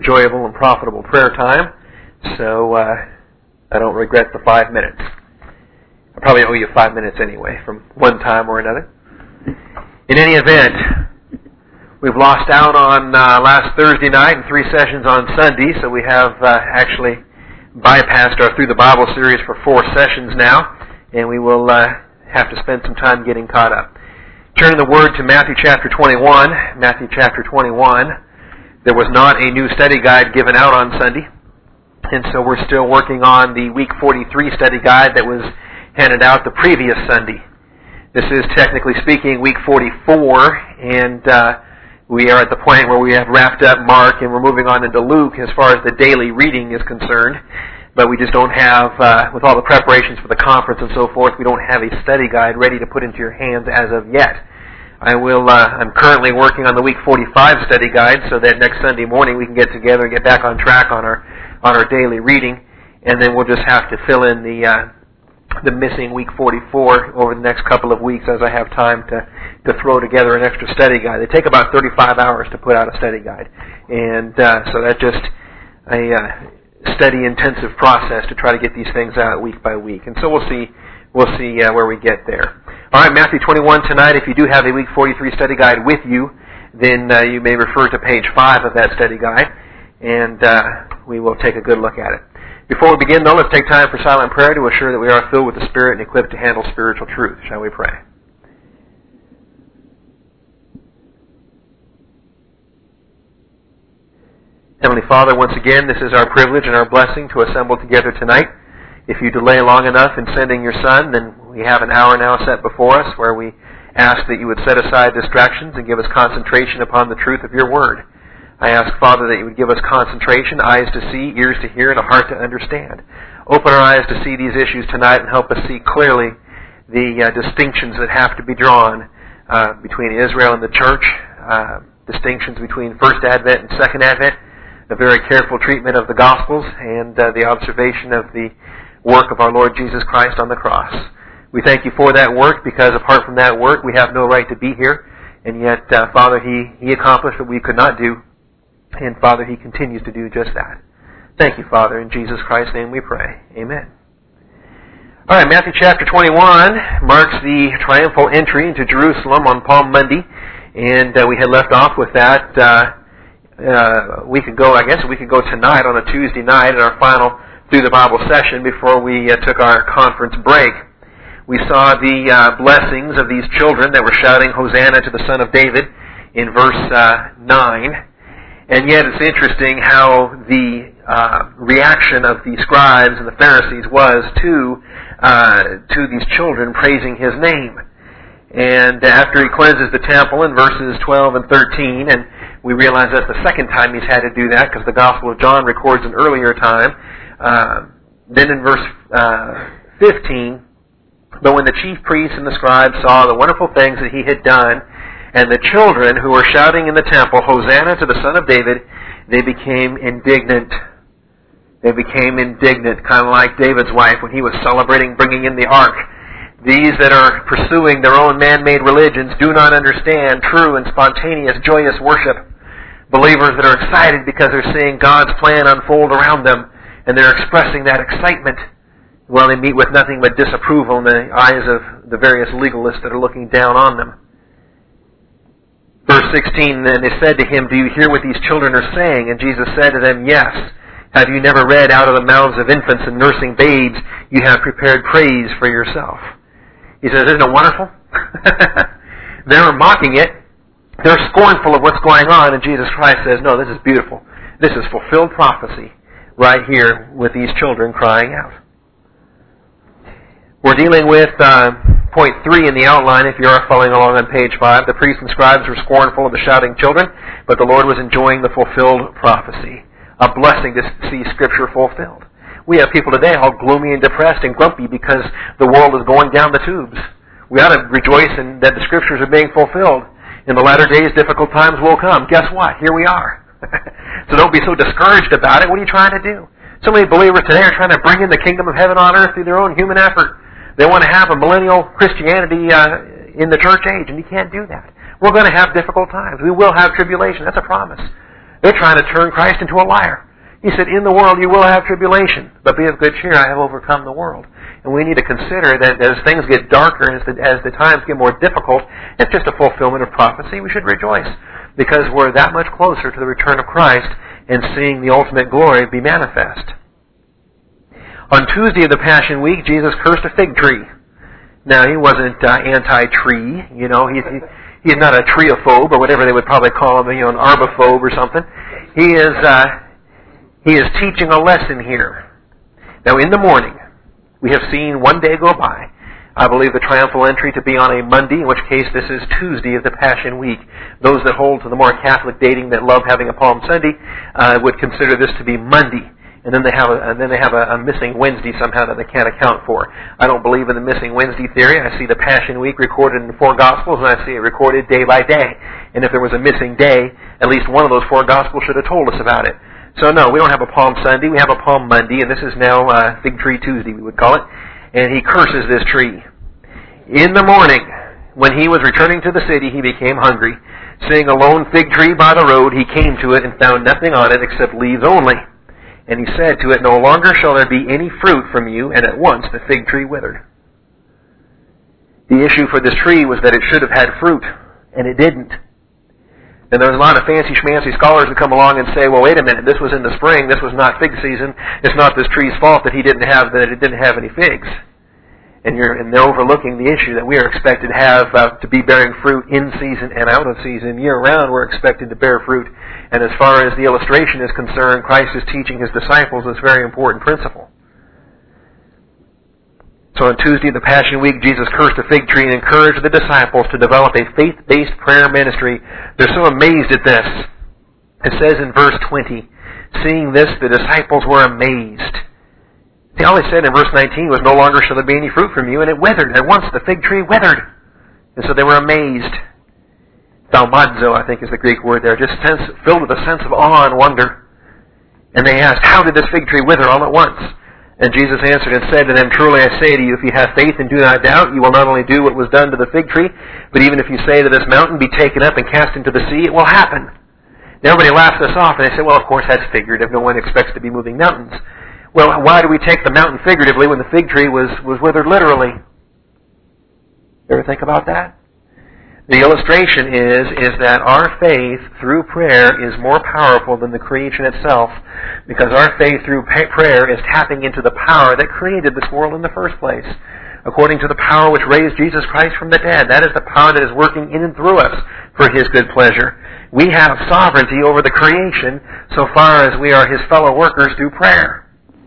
enjoyable and profitable prayer time, so I don't regret the 5 minutes. I probably owe you 5 minutes anyway, from one time or another. In any event, we've lost out on last Thursday night and 3 sessions on Sunday, so we have actually bypassed our Through the Bible series for 4 sessions now, and we will have to spend some time getting caught up. Turning the word to Matthew chapter 21. Matthew chapter 21. There was not a new study guide given out on Sunday, and so we're still working on the week 43 study guide that was handed out the previous Sunday. This is, technically speaking, week 44, and we are at the point where we have wrapped up Mark and we're moving on into Luke as far as the daily reading is concerned. But we just don't have, with all the preparations for the conference and so forth, we don't have a study guide ready to put into your hands as of yet. I'm currently working on the week 45 study guide so that next Sunday morning we can get together and get back on track on our daily reading, and then we'll just have to fill in the missing week 44 over the next couple of weeks as I have time to throw together an extra study guide. They take about 35 hours to put out a study guide, and so that's just a study-intensive process to try to get these things out week by week. And so we'll see where we get there. All right, Matthew 21 tonight. If you do have a week 43 study guide with you, then you may refer to page 5 of that study guide, and we will take a good look at it. Before we begin, though, let's take time for silent prayer to assure that we are filled with the Spirit and equipped to handle spiritual truth. Shall we pray? Heavenly Father, once again, this is our privilege and our blessing to assemble together tonight. If you delay long enough in sending your Son, then we have an hour now set before us where we ask that you would set aside distractions and give us concentration upon the truth of your Word. I ask, Father, that you would give us concentration, eyes to see, ears to hear, and a heart to understand. Open our eyes to see these issues tonight and help us see clearly the distinctions that have to be drawn between Israel and the church, distinctions between First Advent and Second Advent, the very careful treatment of the Gospels, and the observation of the work of our Lord Jesus Christ on the cross. We thank you for that work, because apart from that work, we have no right to be here. And yet, Father, He accomplished what we could not do. And, Father, He continues to do just that. Thank you, Father. In Jesus Christ's name we pray. Amen. All right, Matthew chapter 21 marks the triumphal entry into Jerusalem on Palm Monday. And we had left off with that a week ago. I guess a week ago tonight on a Tuesday night in our final Through the Bible session before we took our conference break. We saw the blessings of these children that were shouting Hosanna to the Son of David in verse 9. And yet it's interesting how the reaction of the scribes and the Pharisees was to these children praising His name. And after He cleanses the temple in verses 12 and 13, and we realize that's the second time He's had to do that because the Gospel of John records an earlier time. Then in verse 15, but when the chief priests and the scribes saw the wonderful things that He had done, and the children who were shouting in the temple, Hosanna to the Son of David, they became indignant. They became indignant, kind of like David's wife when he was celebrating bringing in the ark. These that are pursuing their own man-made religions do not understand true and spontaneous, joyous worship. Believers that are excited because they're seeing God's plan unfold around them, and they're expressing that excitement, while they meet with nothing but disapproval in the eyes of the various legalists that are looking down on them. Verse 16, and they said to Him, do you hear what these children are saying? And Jesus said to them, yes. Have you never read, out of the mouths of infants and nursing babes, you have prepared praise for yourself? He says, isn't it wonderful? They're mocking it. They're scornful of what's going on. And Jesus Christ says, no, this is beautiful. This is fulfilled prophecy right here with these children crying out. We're dealing with point 3 in the outline, if you are following along on page 5. The priests and scribes were scornful of the shouting children, but the Lord was enjoying the fulfilled prophecy. A blessing to see Scripture fulfilled. We have people today all gloomy and depressed and grumpy because the world is going down the tubes. We ought to rejoice in that the Scriptures are being fulfilled. In the latter days, difficult times will come. Guess what? Here we are. So don't be so discouraged about it. What are you trying to do? So many believers today are trying to bring in the kingdom of heaven on earth through their own human effort. They want to have a millennial Christianity in the church age, and you can't do that. We're going to have difficult times. We will have tribulation. That's a promise. They're trying to turn Christ into a liar. He said, in the world you will have tribulation, but be of good cheer, I have overcome the world. And we need to consider that as things get darker, as the times get more difficult, it's just a fulfillment of prophecy. We should rejoice because we're that much closer to the return of Christ and seeing the ultimate glory be manifest. On Tuesday of the Passion Week, Jesus cursed a fig tree. Now, he wasn't anti-tree, he's not a treophobe or whatever they would probably call him, an arbophobe or something. He is teaching a lesson here. Now, in the morning, we have seen one day go by. I believe the triumphal entry to be on a Monday, in which case this is Tuesday of the Passion Week. Those that hold to the more Catholic dating that love having a Palm Sunday would consider this to be Monday. And then they have a missing Wednesday somehow that they can't account for. I don't believe in the missing Wednesday theory. I see the Passion Week recorded in the 4 Gospels, and I see it recorded day by day. And if there was a missing day, at least one of those 4 Gospels should have told us about it. So no, we don't have a Palm Sunday. We have a Palm Monday, and this is now Fig Tree Tuesday, we would call it. And he curses this tree. In the morning, when he was returning to the city, he became hungry. Seeing a lone fig tree by the road, he came to it and found nothing on it except leaves only. And he said to it, no longer shall there be any fruit from you, and at once the fig tree withered. The issue for this tree was that it should have had fruit, and it didn't. And there's a lot of fancy-schmancy scholars that come along and say, well, wait a minute, this was in the spring, this was not fig season, it's not this tree's fault that it didn't have any figs. And they're overlooking the issue that we are expected to be bearing fruit in season and out of season. Year-round, we're expected to bear fruit. And as far as the illustration is concerned, Christ is teaching His disciples this very important principle. So on Tuesday of the Passion Week, Jesus cursed a fig tree and encouraged the disciples to develop a faith-based prayer ministry. They're so amazed at this. It says in verse 20, seeing this, the disciples were amazed. See, all he said in verse 19 was, no longer shall there be any fruit from you, and it withered. At once the fig tree withered. And so they were amazed. Thaumazo, I think is the Greek word there, just filled with a sense of awe and wonder. And they asked, how did this fig tree wither all at once? And Jesus answered and said to them, truly I say to you, if you have faith and do not doubt, you will not only do what was done to the fig tree, but even if you say to this mountain, be taken up and cast into the sea, it will happen. Now everybody laughs us off, and they say, well, of course, that's figurative. No one expects to be moving mountains. Well, why do we take the mountain figuratively when the fig tree was withered literally? Ever think about that? The illustration is that our faith through prayer is more powerful than the creation itself, because our faith through prayer is tapping into the power that created this world in the first place. According to the power which raised Jesus Christ from the dead, that is the power that is working in and through us for His good pleasure. We have sovereignty over the creation so far as we are His fellow workers through prayer.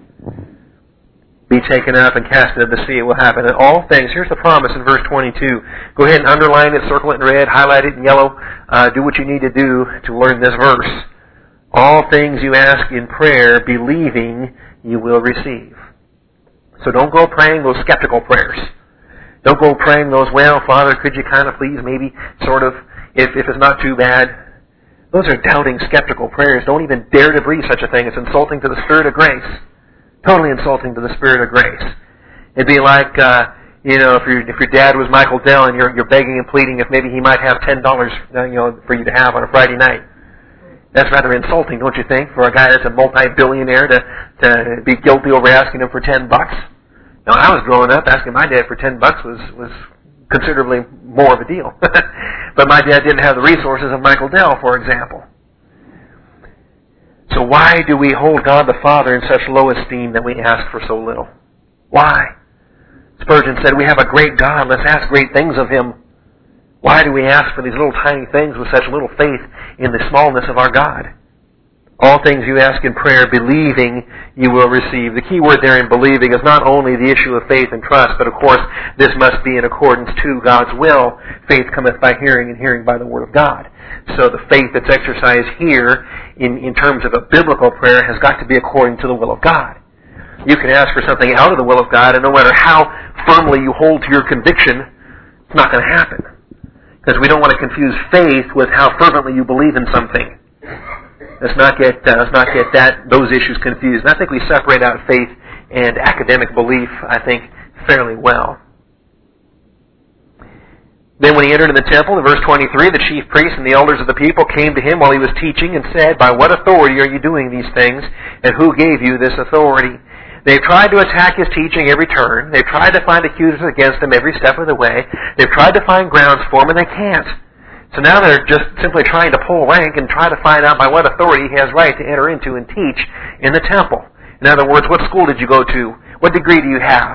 Be taken up and cast into the sea, it will happen. And all things, here's the promise in verse 22. Go ahead and underline it, circle it in red, highlight it in yellow. Do what you need to do to learn this verse. All things you ask in prayer, believing you will receive. So don't go praying those skeptical prayers. Don't go praying those, well, Father, could you kind of please, maybe, sort of, if it's not too bad. Those are doubting, skeptical prayers. Don't even dare to breathe such a thing. It's insulting to the Spirit of grace. Totally insulting to the Spirit of grace. It'd be like, if your dad was Michael Dell and you're begging and pleading if maybe he might have $10, for you to have on a Friday night. That's rather insulting, don't you think, for a guy that's a multi-billionaire to be guilty over asking him for $10. Now, I was growing up, asking my dad for $10 was considerably more of a deal. But my dad didn't have the resources of Michael Dell, for example. So why do we hold God the Father in such low esteem that we ask for so little? Why? Spurgeon said, we have a great God, let's ask great things of Him. Why do we ask for these little tiny things with such little faith in the smallness of our God? All things you ask in prayer, believing you will receive. The key word there in believing is not only the issue of faith and trust, but of course this must be in accordance to God's will. Faith cometh by hearing, and hearing by the Word of God. So the faith that's exercised here in terms of a biblical prayer has got to be according to the will of God. You can ask for something out of the will of God, and no matter how firmly you hold to your conviction, it's not going to happen. Because we don't want to confuse faith with how fervently you believe in something. Let's not get those issues confused. And I think we separate out faith and academic belief, I think, fairly well. Then when he entered in the temple, in verse 23, the chief priests and the elders of the people came to him while he was teaching and said, "By what authority are you doing these things, and who gave you this authority?" They've tried to attack his teaching every turn. They've tried to find accusers against him every step of the way. They've tried to find grounds for him, and they can't. So now they're just simply trying to pull rank and try to find out by what authority he has right to enter into and teach in the temple. In other words, what school did you go to? What degree do you have?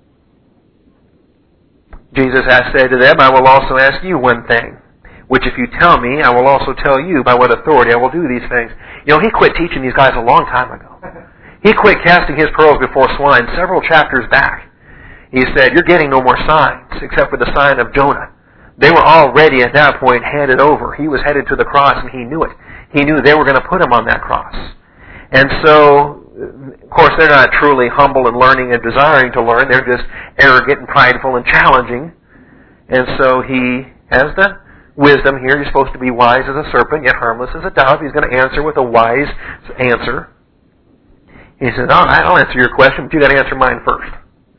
Jesus has said to them, "I will also ask you one thing, which if you tell me, I will also tell you by what authority I will do these things." You know, he quit teaching these guys a long time ago. He quit casting his pearls before swine several chapters back. He said, "You're getting no more signs except for the sign of Jonah." They were already at that point handed over. He was headed to the cross and he knew it. He knew they were going to put him on that cross. And so, of course, they're not truly humble and learning and desiring to learn. They're just arrogant and prideful and challenging. And so he has the wisdom here. He's supposed to be wise as a serpent, yet harmless as a dove. He's going to answer with a wise answer. He says, "All right, I'll answer your question, but you've got to answer mine first.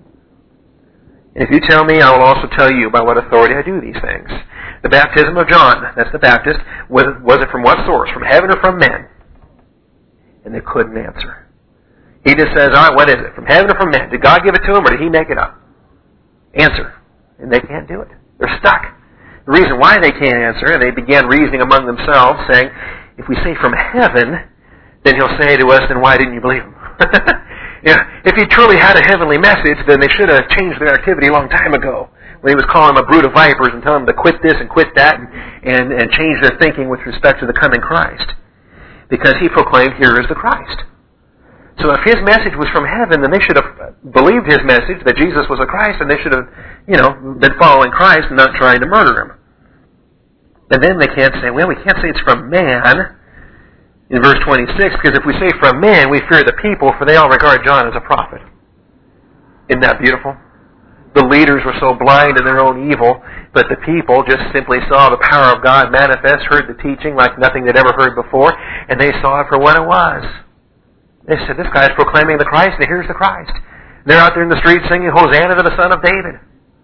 And if you tell me, I will also tell you by what authority I do these things." The baptism of John, that's the Baptist, was it from what source? From heaven or from men? And they couldn't answer. He just says, "All right, what is it? From heaven or from men? Did God give it to him or did he make it up?" Answer. And they can't do it. They're stuck. The reason why they can't answer, and they began reasoning among themselves, saying, "If we say from heaven, then he'll say to us, then why didn't you believe him?" Yeah, if he truly had a heavenly message, then they should have changed their activity a long time ago. When he was calling them a brood of vipers and telling them to quit this and quit that and change their thinking with respect to the coming Christ. Because he proclaimed, "Here is the Christ." So if his message was from heaven, then they should have believed his message that Jesus was a Christ, and they should have, been following Christ and not trying to murder him. And then they can't say, "Well, we can't say it's from man," in verse 26, because if we say from man, we fear the people, for they all regard John as a prophet. Isn't that beautiful? The leaders were so blind in their own evil, but the people just simply saw the power of God manifest, heard the teaching like nothing they'd ever heard before, and they saw it for what it was. They said, "This guy's proclaiming the Christ, and here's the Christ." They're out there in the streets singing, "Hosanna to the Son of David."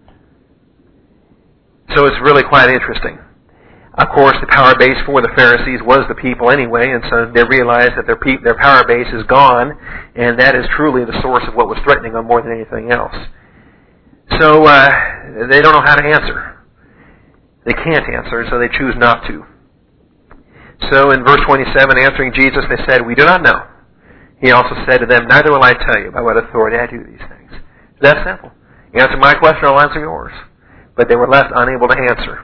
So it's really quite interesting. Of course, the power base for the Pharisees was the people anyway, and so they realized that their power base is gone, and that is truly the source of what was threatening them more than anything else. So they don't know how to answer. They can't answer, so they choose not to. So in verse 27, answering Jesus, they said, "We do not know." He also said to them, "Neither will I tell you by what authority I do these things." It's that simple. Answer my question, I'll answer yours. But they were left unable to answer.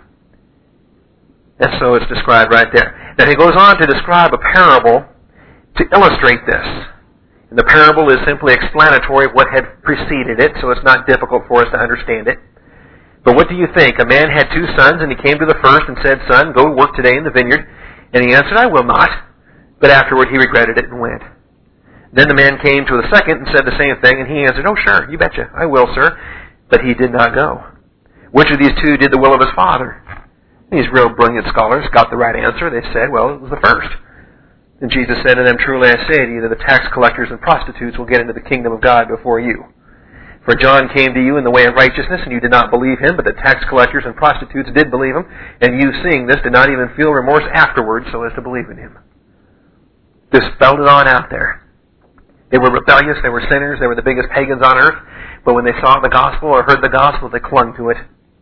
And so it's described right there. Now he goes on to describe a parable to illustrate this. And the parable is simply explanatory of what had preceded it, so it's not difficult for us to understand it. But what do you think? A man had 2 sons, and he came to the first and said, "Son, go work today in the vineyard." And he answered, "I will not." But afterward he regretted it and went. Then the man came to the second and said the same thing, and he answered, "Oh, sure, you betcha, I will, sir." But he did not go. Which of these 2 did the will of his father? These real brilliant scholars got the right answer. They said, well, it was the first. And Jesus said to them, "Truly I say to you that the tax collectors and prostitutes will get into the kingdom of God before you. For John came to you in the way of righteousness, and you did not believe him, but the tax collectors and prostitutes did believe him, and you, seeing this, did not even feel remorse afterwards so as to believe in him." Just spelled it on out there. They were rebellious, they were sinners, they were the biggest pagans on earth, but when they saw the gospel or heard the gospel, they clung to it.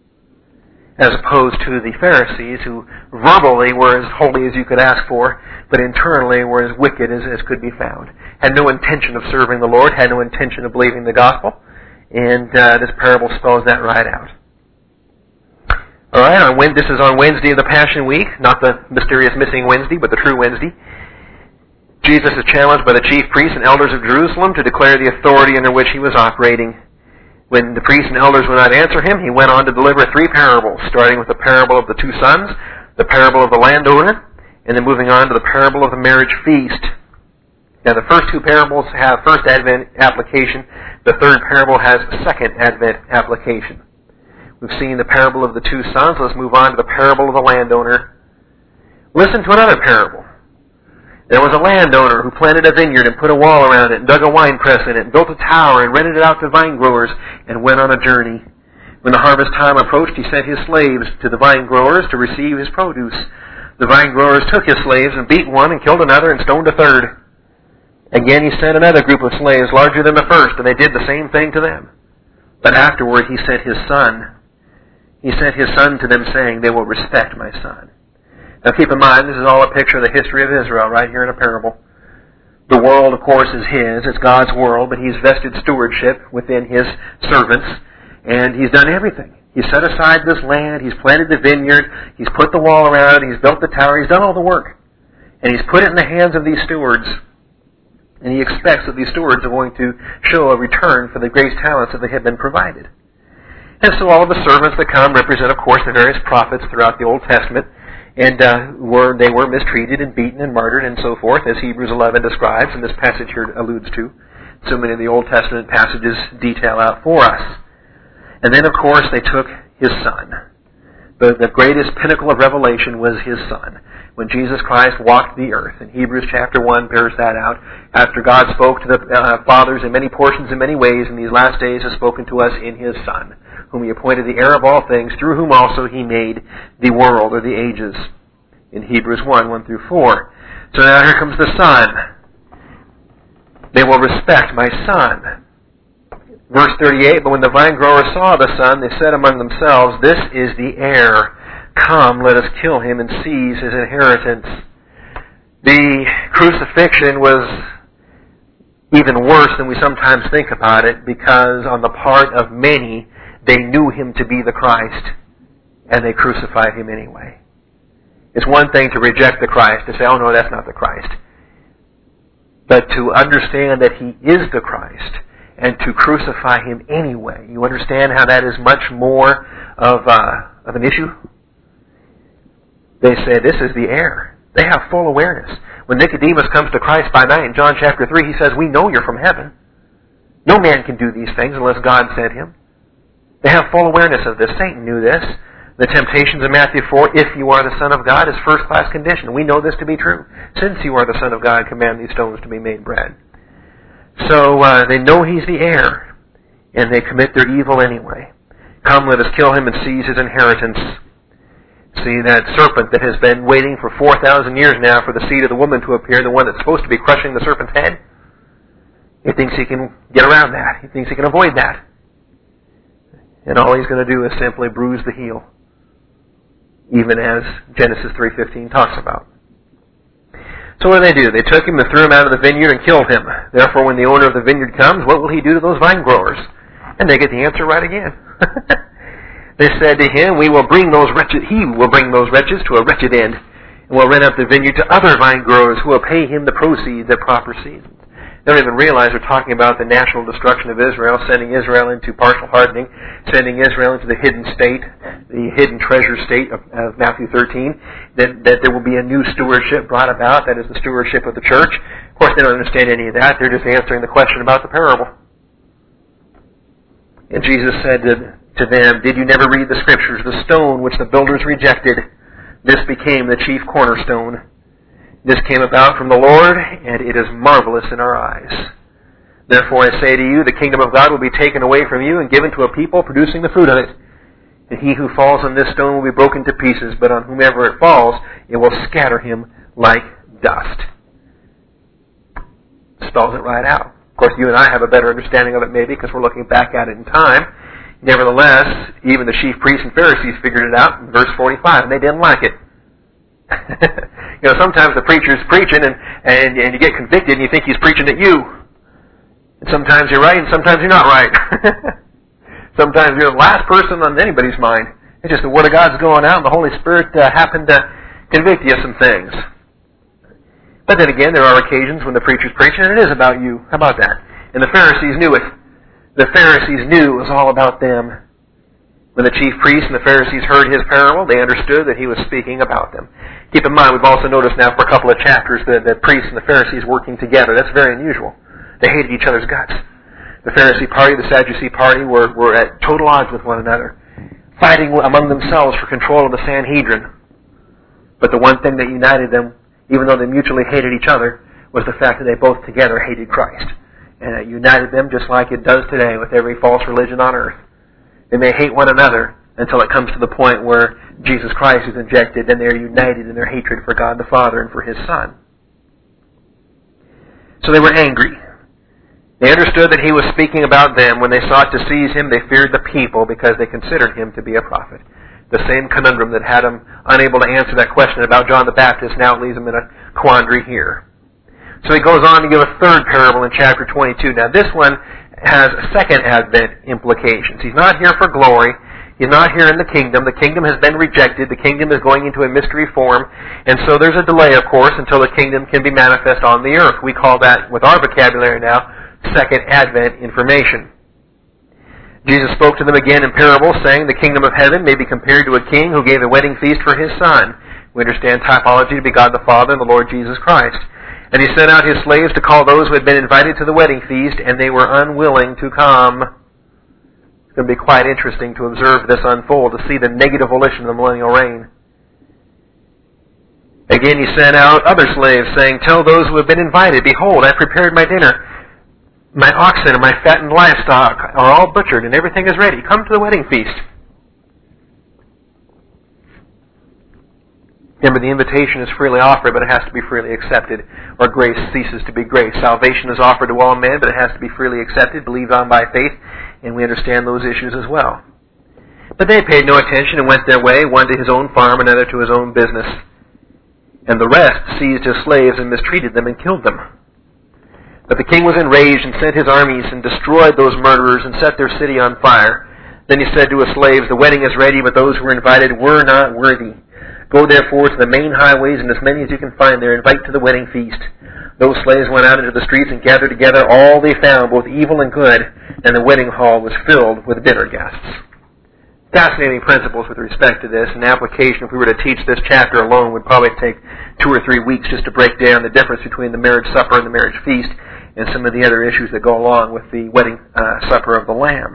As opposed to the Pharisees, who verbally were as holy as you could ask for, but internally were as wicked as could be found. Had no intention of serving the Lord, had no intention of believing the gospel, and this parable spells that right out. All right, this is on Wednesday of the Passion Week, not the mysterious missing Wednesday, but the true Wednesday. Jesus is challenged by the chief priests and elders of Jerusalem to declare the authority under which he was operating. When the priests and elders would not answer him, he went on to deliver 3 parables, starting with the parable of the 2 sons, the parable of the landowner, and then moving on to the parable of the marriage feast. Now the first 2 parables have first Advent application. The third parable has second Advent application. We've seen the parable of the 2 sons. Let's move on to the parable of the landowner. Listen to another parable. There was a landowner who planted a vineyard and put a wall around it and dug a winepress in it and built a tower and rented it out to vine growers and went on a journey. When the harvest time approached, he sent his slaves to the vine growers to receive his produce. The vine growers took his slaves and beat one and killed another and stoned a third. Again he sent another group of slaves larger than the first, and they did the same thing to them. But afterward he sent his son. He sent his son to them, saying, "They will respect my son." Now keep in mind, this is all a picture of the history of Israel right here in a parable. The world, of course, is his. It's God's world, but he's vested stewardship within his servants, and he's done everything. He's set aside this land, he's planted the vineyard, he's put the wall around it, he's built the tower, he's done all the work. And he's put it in the hands of these stewards. And he expects that these stewards are going to show a return for the great talents that they have been provided. And so all of the servants that come represent, of course, the various prophets throughout the Old Testament. And they were mistreated and beaten and martyred and so forth, as Hebrews 11 describes, and this passage here alludes to. So many of the Old Testament passages detail out for us. And then, of course, they took his son. The greatest pinnacle of revelation was his son. When Jesus Christ walked the earth, and Hebrews chapter 1 bears that out, after God spoke to the fathers in many portions in many ways, in these last days has spoken to us in his Son, whom he appointed the heir of all things, through whom also he made the world or the ages. In Hebrews 1 through 4. So now here comes the Son. They will respect my Son. Verse 38, but when the vine growers saw the Son, they said among themselves, "This is the heir. Come, let us kill him and seize his inheritance." The crucifixion was even worse than we sometimes think about it, because on the part of many, they knew him to be the Christ, and they crucified him anyway. It's one thing to reject the Christ, to say, "Oh no, that's not the Christ." But to understand that he is the Christ, and to crucify him anyway, you understand how that is much more of an issue? They say, "This is the heir." They have full awareness. When Nicodemus comes to Christ by night in John chapter 3, he says, "We know you're from heaven. No man can do these things unless God sent him." They have full awareness of this. Satan knew this. The temptations of Matthew 4, "If you are the Son of God," is first-class condition. We know this to be true. "Since you are the Son of God, command these stones to be made bread." So they know he's the heir, and they commit their evil anyway. "Come, let us kill him and seize his inheritance." See, that serpent that has been waiting for 4,000 years now for the seed of the woman to appear, the one that's supposed to be crushing the serpent's head, he thinks he can get around that. He thinks he can avoid that. And all he's going to do is simply bruise the heel, even as Genesis 3:15 talks about. So what do? They took him and threw him out of the vineyard and killed him. Therefore, when the owner of the vineyard comes, what will he do to those vine growers? And they get the answer right again. They said to him, he will bring those wretches to a wretched end, and will rent out the vineyard to other vine growers who will pay him the proceeds at proper seasons. They don't even realize they're talking about the national destruction of Israel, sending Israel into partial hardening, sending Israel into the hidden state, the hidden treasure state of Matthew 13, that there will be a new stewardship brought about, that is the stewardship of the church. Of course, they don't understand any of that. They're just answering the question about the parable. And Jesus said to them, "Did you never read the Scriptures? The stone which the builders rejected, this became the chief cornerstone. This came about from the Lord, and it is marvelous in our eyes. Therefore I say to you, the kingdom of God will be taken away from you and given to a people producing the fruit of it. And he who falls on this stone will be broken to pieces, but on whomever it falls, it will scatter him like dust." Spells it right out. Of course, you and I have a better understanding of it maybe because we're looking back at it in time. Nevertheless, even the chief priests and Pharisees figured it out in verse 45, and they didn't like it. Sometimes the preacher's preaching and you get convicted and you think he's preaching at you. And sometimes you're right and sometimes you're not right. Sometimes you're the last person on anybody's mind. It's just the Word of God's going out and the Holy Spirit happened to convict you of some things. But then again, there are occasions when the preacher's preaching and it is about you. How about that? And the Pharisees knew it. The Pharisees knew it was all about them. When the chief priests and the Pharisees heard his parable, they understood that he was speaking about them. Keep in mind, we've also noticed now for a couple of chapters that the priests and the Pharisees working together. That's very unusual. They hated each other's guts. The Pharisee party, the Sadducee party were at total odds with one another, fighting among themselves for control of the Sanhedrin. But the one thing that united them, even though they mutually hated each other, was the fact that they both together hated Christ. And it united them just like it does today with every false religion on earth. They may hate one another until it comes to the point where Jesus Christ is injected and they're united in their hatred for God the Father and for His Son. So they were angry. They understood that He was speaking about them. When they sought to seize Him, they feared the people because they considered Him to be a prophet. The same conundrum that had them unable to answer that question about John the Baptist now leaves them in a quandary here. So he goes on to give a third parable in chapter 22. Now this one has second advent implications. He's not here for glory. He's not here in the kingdom. The kingdom has been rejected. The kingdom is going into a mystery form. And so there's a delay, of course, until the kingdom can be manifest on the earth. We call that, with our vocabulary now, second advent information. Jesus spoke to them again in parables, saying, the kingdom of heaven may be compared to a king who gave a wedding feast for his son. We understand typology to be God the Father and the Lord Jesus Christ. And he sent out his slaves to call those who had been invited to the wedding feast, and they were unwilling to come. It's going to be quite interesting to observe this unfold, to see the negative volition of the millennial reign. Again, he sent out other slaves, saying, tell those who have been invited, behold, I prepared my dinner. My oxen and my fattened livestock are all butchered, and everything is ready. Come to the wedding feast. Remember, the invitation is freely offered, but it has to be freely accepted, or grace ceases to be grace. Salvation is offered to all men, but it has to be freely accepted, believed on by faith, and we understand those issues as well. But they paid no attention and went their way, one to his own farm, another to his own business. And the rest seized his slaves and mistreated them and killed them. But the king was enraged and sent his armies and destroyed those murderers and set their city on fire. Then he said to his slaves, the wedding is ready, but those who were invited were not worthy. Go therefore to the main highways, and as many as you can find there, invite to the wedding feast. Those slaves went out into the streets and gathered together all they found, both evil and good, and the wedding hall was filled with dinner guests. Fascinating principles with respect to this. An application, if we were to teach this chapter alone, would probably take 2 or 3 weeks just to break down the difference between the marriage supper and the marriage feast, and some of the other issues that go along with the wedding supper of the Lamb.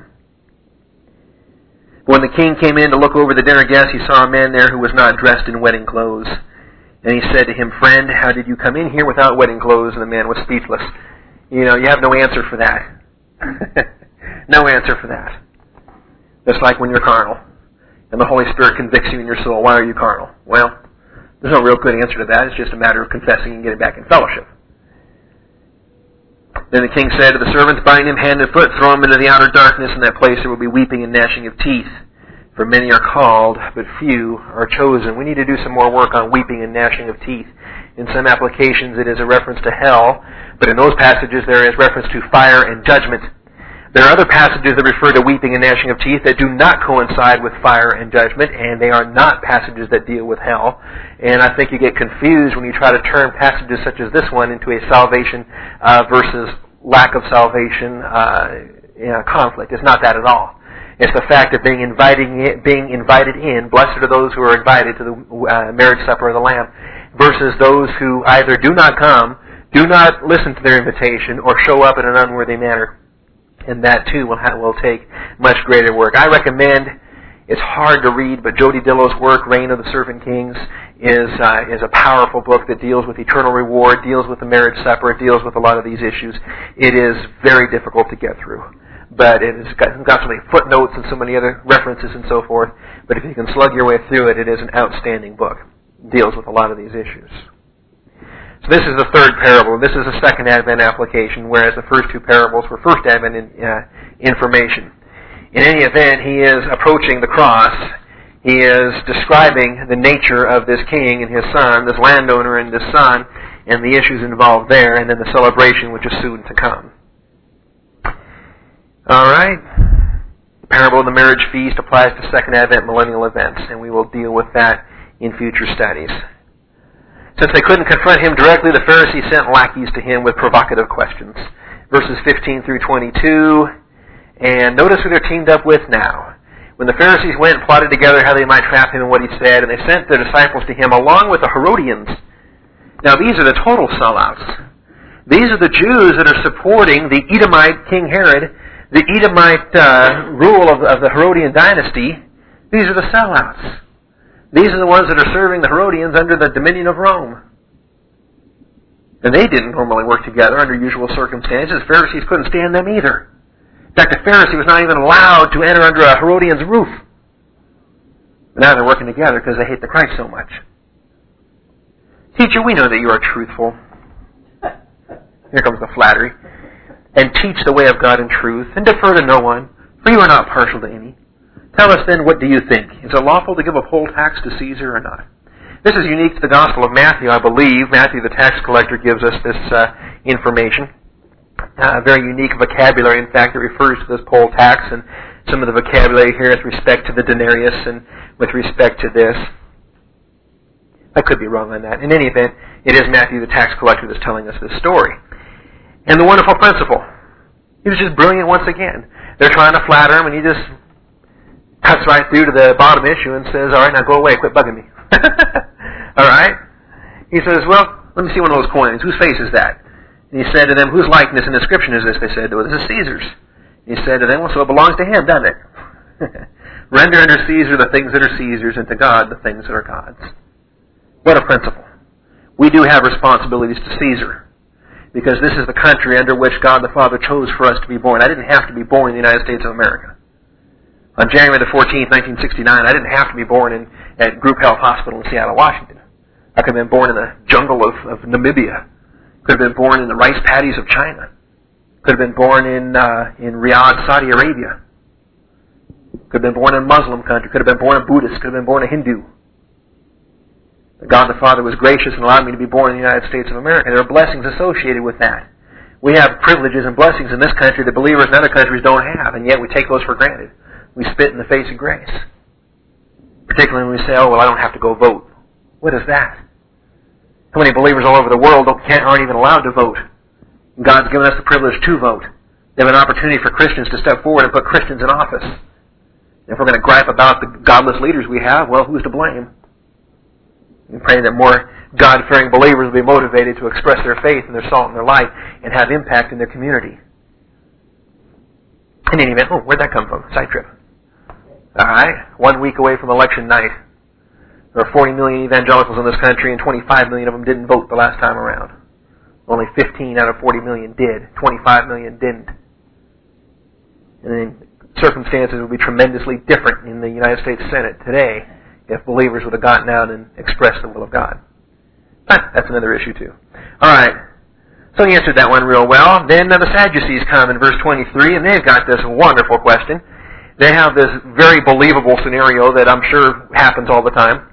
When the king came in to look over the dinner guests, he saw a man there who was not dressed in wedding clothes. And he said to him, friend, how did you come in here without wedding clothes? And the man was speechless. You have no answer for that. No answer for that. Just like when you're carnal, and the Holy Spirit convicts you in your soul. Why are you carnal? Well, there's no real good answer to that. It's just a matter of confessing and getting back in fellowship. Then the king said to the servants, bind him hand and foot, throw him into the outer darkness. In that place there will be weeping and gnashing of teeth. For many are called, but few are chosen. We need to do some more work on weeping and gnashing of teeth. In some applications it is a reference to hell, but in those passages there is reference to fire and judgment. There are other passages that refer to weeping and gnashing of teeth that do not coincide with fire and judgment, and they are not passages that deal with hell. And I think you get confused when you try to turn passages such as this one into a salvation versus lack of salvation conflict. It's not that at all. It's the fact of being invited in. Blessed are those who are invited to the marriage supper of the Lamb, versus those who either do not come, do not listen to their invitation, or show up in an unworthy manner. And that too will take much greater work. I recommend, it's hard to read, but Jody Dillo's work, Reign of the Servant Kings, is a powerful book that deals with eternal reward, deals with the marriage supper, it deals with a lot of these issues. It is very difficult to get through. But it's got so many footnotes and so many other references and so forth. But if you can slug your way through it, it is an outstanding book. It deals with a lot of these issues. So this is the third parable. This is a second Advent application, whereas the first two parables were first Advent information. In any event, he is approaching the cross. He is describing the nature of this king and his son, this landowner and this son, and the issues involved there, and then the celebration which is soon to come. All right. The parable of the marriage feast applies to second Advent millennial events, and we will deal with that in future studies. Since they couldn't confront him directly, the Pharisees sent lackeys to him with provocative questions. Verses 15 through 22. And notice who they're teamed up with now. When the Pharisees went and plotted together how they might trap him in what he said, and they sent their disciples to him along with the Herodians. Now these are the total sellouts. These are the Jews that are supporting the Edomite King Herod, the Edomite rule of the Herodian dynasty. These are the sellouts. These are the ones that are serving the Herodians under the dominion of Rome. And they didn't normally work together under usual circumstances. Pharisees couldn't stand them either. In fact, a Pharisee was not even allowed to enter under a Herodian's roof. But now they're working together because they hate the Christ so much. Teacher, we know that you are truthful. Here comes the flattery. And teach the way of God in truth, and defer to no one, for you are not partial to any. Tell us then, what do you think? Is it lawful to give a poll tax to Caesar or not? This is unique to the Gospel of Matthew, I believe. Matthew, the tax collector, gives us this information. Very unique vocabulary, in fact, that refers to this poll tax, and some of the vocabulary here with respect to the denarius and with respect to this. I could be wrong on that. In any event, it is Matthew, the tax collector, that's telling us this story. And the wonderful principle. He was just brilliant once again. They're trying to flatter him, and he just cuts right through to the bottom issue and says, all right, now go away, quit bugging me. All right? He says, well, let me see one of those coins. Whose face is that? And he said to them, whose likeness and inscription is this? They said, well, this is Caesar's. He said to them, well, so it belongs to him, doesn't it? Render unto Caesar the things that are Caesar's, and to God the things that are God's. What a principle. We do have responsibilities to Caesar, because this is the country under which God the Father chose for us to be born. I didn't have to be born in the United States of America. On January the 14th, 1969, I didn't have to be born at Group Health Hospital in Seattle, Washington. I could have been born in the jungle of Namibia. Could have been born in the rice paddies of China. Could have been born in Riyadh, Saudi Arabia. Could have been born in a Muslim country. Could have been born a Buddhist. Could have been born a Hindu. But God the Father was gracious and allowed me to be born in the United States of America. There are blessings associated with that. We have privileges and blessings in this country that believers in other countries don't have, and yet we take those for granted. We spit in the face of grace. Particularly when we say, oh, well, I don't have to go vote. What is that? How many believers all over the world aren't even allowed to vote? And God's given us the privilege to vote. They have an opportunity for Christians to step forward and put Christians in office. And if we're going to gripe about the godless leaders we have, well, who's to blame? We pray that more God-fearing believers will be motivated to express their faith and their salt and their light and have impact in their community. In any event, where'd that come from? Side trip. All right, 1 week away from election night. There are 40 million evangelicals in this country, and 25 million of them didn't vote the last time around. Only 15 out of 40 million did. 25 million didn't. And then circumstances would be tremendously different in the United States Senate today if believers would have gotten out and expressed the will of God. That's another issue too. All right. So he answered that one real well. Then the Sadducees come in verse 23, and they've got this wonderful question. They have this very believable scenario that I'm sure happens all the time.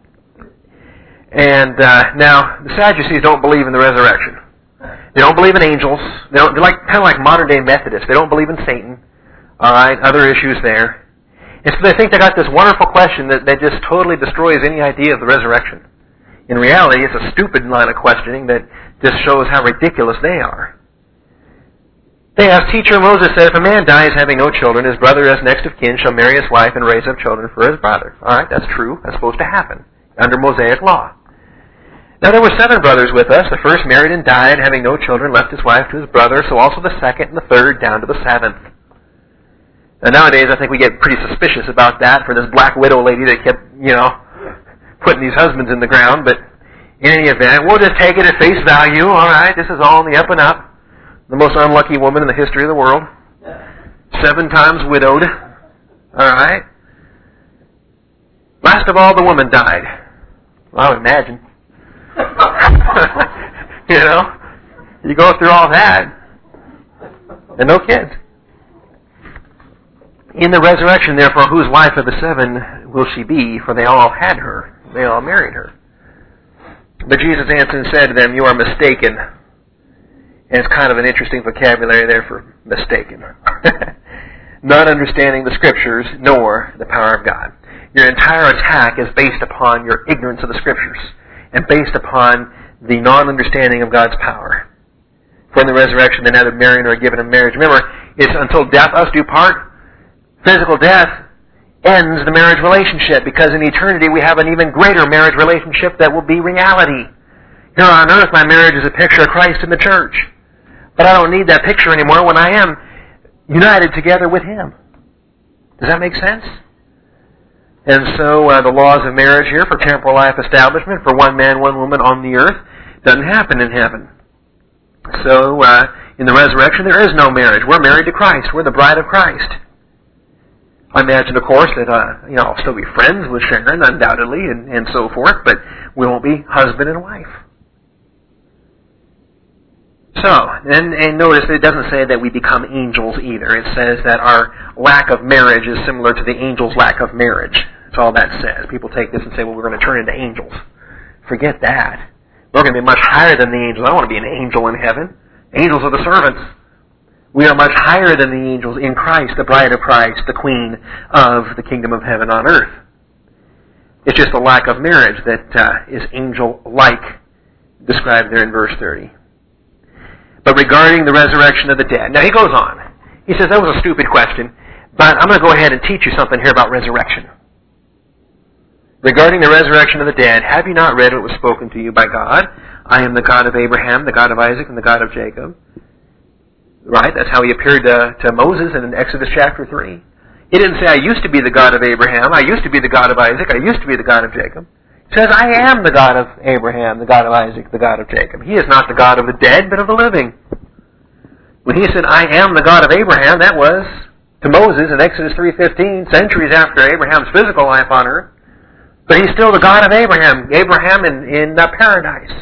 And now, the Sadducees don't believe in the resurrection. They don't believe in angels. They're kind of like modern-day Methodists. They don't believe in Satan. All right, other issues there. And so they think they got this wonderful question that just totally destroys any idea of the resurrection. In reality, it's a stupid line of questioning that just shows how ridiculous they are. They ask, Teacher, Moses said, if a man dies having no children, his brother as next of kin shall marry his wife and raise up children for his brother. All right, that's true. That's supposed to happen under Mosaic law. Now there were 7 brothers with us. The first married and died, having no children, left his wife to his brother, so also the second and the third down to the 7th. Now nowadays I think we get pretty suspicious about that for this black widow lady that kept, putting these husbands in the ground, but in any event, we'll just take it at face value. All right, this is all in the up and up. The most unlucky woman in the history of the world. 7 times widowed. All right. Last of all, the woman died. Well, I would imagine. You go through all that, and no kids. In the resurrection, therefore, whose wife of the 7 will she be? For they all had her. They all married her. But Jesus answered and said to them, you are mistaken. And it's kind of an interesting vocabulary there for mistaken. Not understanding the Scriptures, nor the power of God. Your entire attack is based upon your ignorance of the Scriptures and based upon the non-understanding of God's power. For in the resurrection, they neither marry nor are given in marriage. Remember, it's until death us do part. Physical death ends the marriage relationship, because in eternity we have an even greater marriage relationship that will be reality. Here on earth, my marriage is a picture of Christ and the church. But I don't need that picture anymore when I am united together with Him. Does that make sense? And so the laws of marriage here for temporal life establishment for one man, one woman on the earth doesn't happen in heaven. So In the resurrection, there is no marriage. We're married to Christ. We're the bride of Christ. I imagine, of course, that I'll still be friends with Sharon, undoubtedly, and so forth, but we won't be husband and wife. So, and notice that it doesn't say that we become angels either. It says that our lack of marriage is similar to the angels' lack of marriage. That's all that says. People take this and say, well, we're going to turn into angels. Forget that. We're going to be much higher than the angels. I don't want to be an angel in heaven. Angels are the servants. We are much higher than the angels in Christ, the bride of Christ, the queen of the kingdom of heaven on earth. It's just the lack of marriage that is angel-like, described there in verse 30. But regarding the resurrection of the dead. Now he goes on. He says, that was a stupid question, but I'm going to go ahead and teach you something here about resurrection. Regarding the resurrection of the dead, have you not read what was spoken to you by God? I am the God of Abraham, the God of Isaac, and the God of Jacob. Right? That's how he appeared to Moses in Exodus chapter 3. He didn't say, I used to be the God of Abraham, I used to be the God of Isaac, I used to be the God of Jacob. He says, I am the God of Abraham, the God of Isaac, the God of Jacob. He is not the God of the dead, but of the living. When he said, I am the God of Abraham, that was to Moses in Exodus 3:15, centuries after Abraham's physical life on earth. But he's still the God of Abraham in paradise.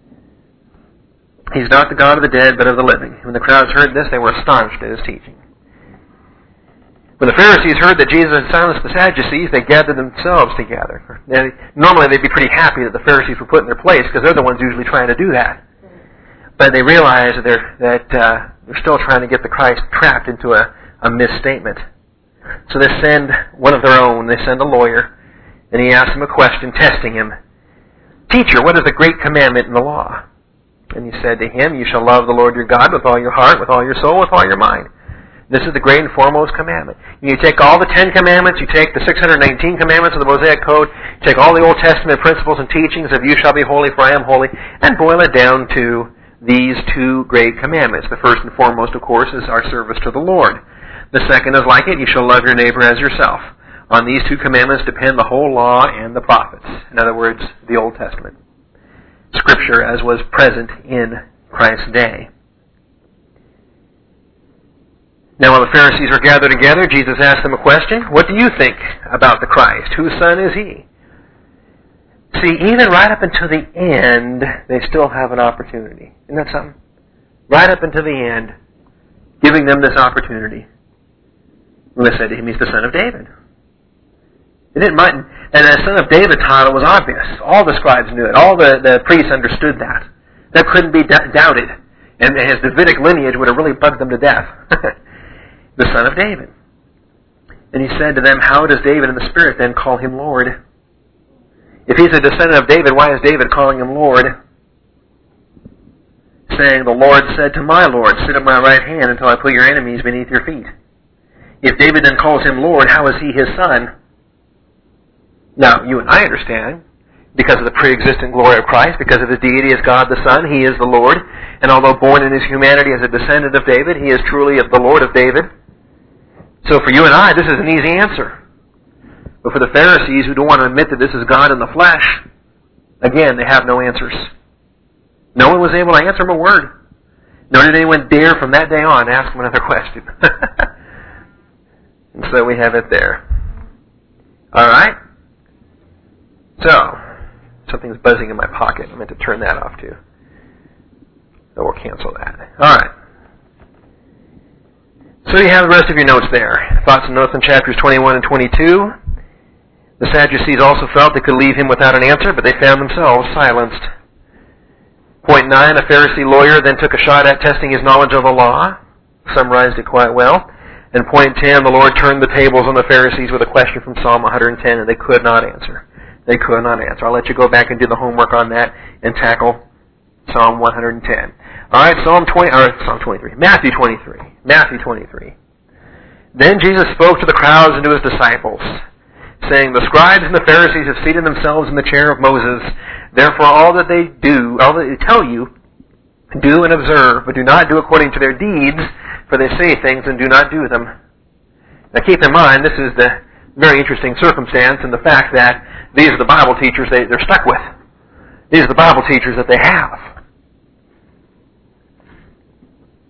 He's not the God of the dead, but of the living. When the crowds heard this, they were astonished at his teaching. When the Pharisees heard that Jesus had silenced the Sadducees, they gathered themselves together. Normally they'd be pretty happy that the Pharisees were put in their place, because they're the ones usually trying to do that. But they realize that they're still trying to get the Christ trapped into a misstatement. So they send one of their own. They send a lawyer, and he asks him a question, testing him. Teacher, what is the great commandment in the law? And he said to him, you shall love the Lord your God with all your heart, with all your soul, with all your mind. This is the great and foremost commandment. You take all the 10 commandments, you take the 619 commandments of the Mosaic Code, you take all the Old Testament principles and teachings of you shall be holy for I am holy, and boil it down to these two great commandments. The first and foremost, of course, is our service to the Lord. The second is like it, you shall love your neighbor as yourself. On these two commandments depend the whole law and the prophets. In other words, the Old Testament. Scripture as was present in Christ's day. Now, while the Pharisees were gathered together, Jesus asked them a question. What do you think about the Christ? Whose son is he? See, even right up until the end, they still have an opportunity. Isn't that something? Right up until the end, giving them this opportunity. When they said to him, he's the son of David. They didn't mind. And the son of David title was obvious. All the scribes knew it. All the priests understood that. That couldn't be doubted. And his Davidic lineage would have really bugged them to death. The son of David. And he said to them, how does David in the Spirit then call him Lord? If he's a descendant of David, why is David calling him Lord? Saying, the Lord said to my Lord, sit at my right hand until I put your enemies beneath your feet. If David then calls him Lord, how is he his son? Now, you and I understand, because of the pre-existent glory of Christ, because of his deity as God the Son, he is the Lord. And although born in his humanity as a descendant of David, he is truly the Lord of David. So for you and I, this is an easy answer. But for the Pharisees who don't want to admit that this is God in the flesh, again, they have no answers. No one was able to answer him a word. Nor did anyone dare from that day on ask him another question. And so we have it there. All right? So, something's buzzing in my pocket. I meant to turn that off too. So we'll cancel that. All right. So you have the rest of your notes there. Thoughts and notes in chapters 21 and 22. The Sadducees also felt they could leave him without an answer, but they found themselves silenced. Point 9, a Pharisee lawyer then took a shot at testing his knowledge of the law. Summarized it quite well. And point 10, the Lord turned the tables on the Pharisees with a question from Psalm 110, and they could not answer. They could not answer. I'll let you go back and do the homework on that and tackle Psalm 110. All right, Psalm 23. Matthew 23. Matthew 23. Then Jesus spoke to the crowds and to his disciples, saying, the scribes and the Pharisees have seated themselves in the chair of Moses. Therefore all that they tell you, do and observe, but do not do according to their deeds, for they say things and do not do them. Now keep in mind, this is the very interesting circumstance and the fact that these are the Bible teachers they're stuck with. These are the Bible teachers that they have.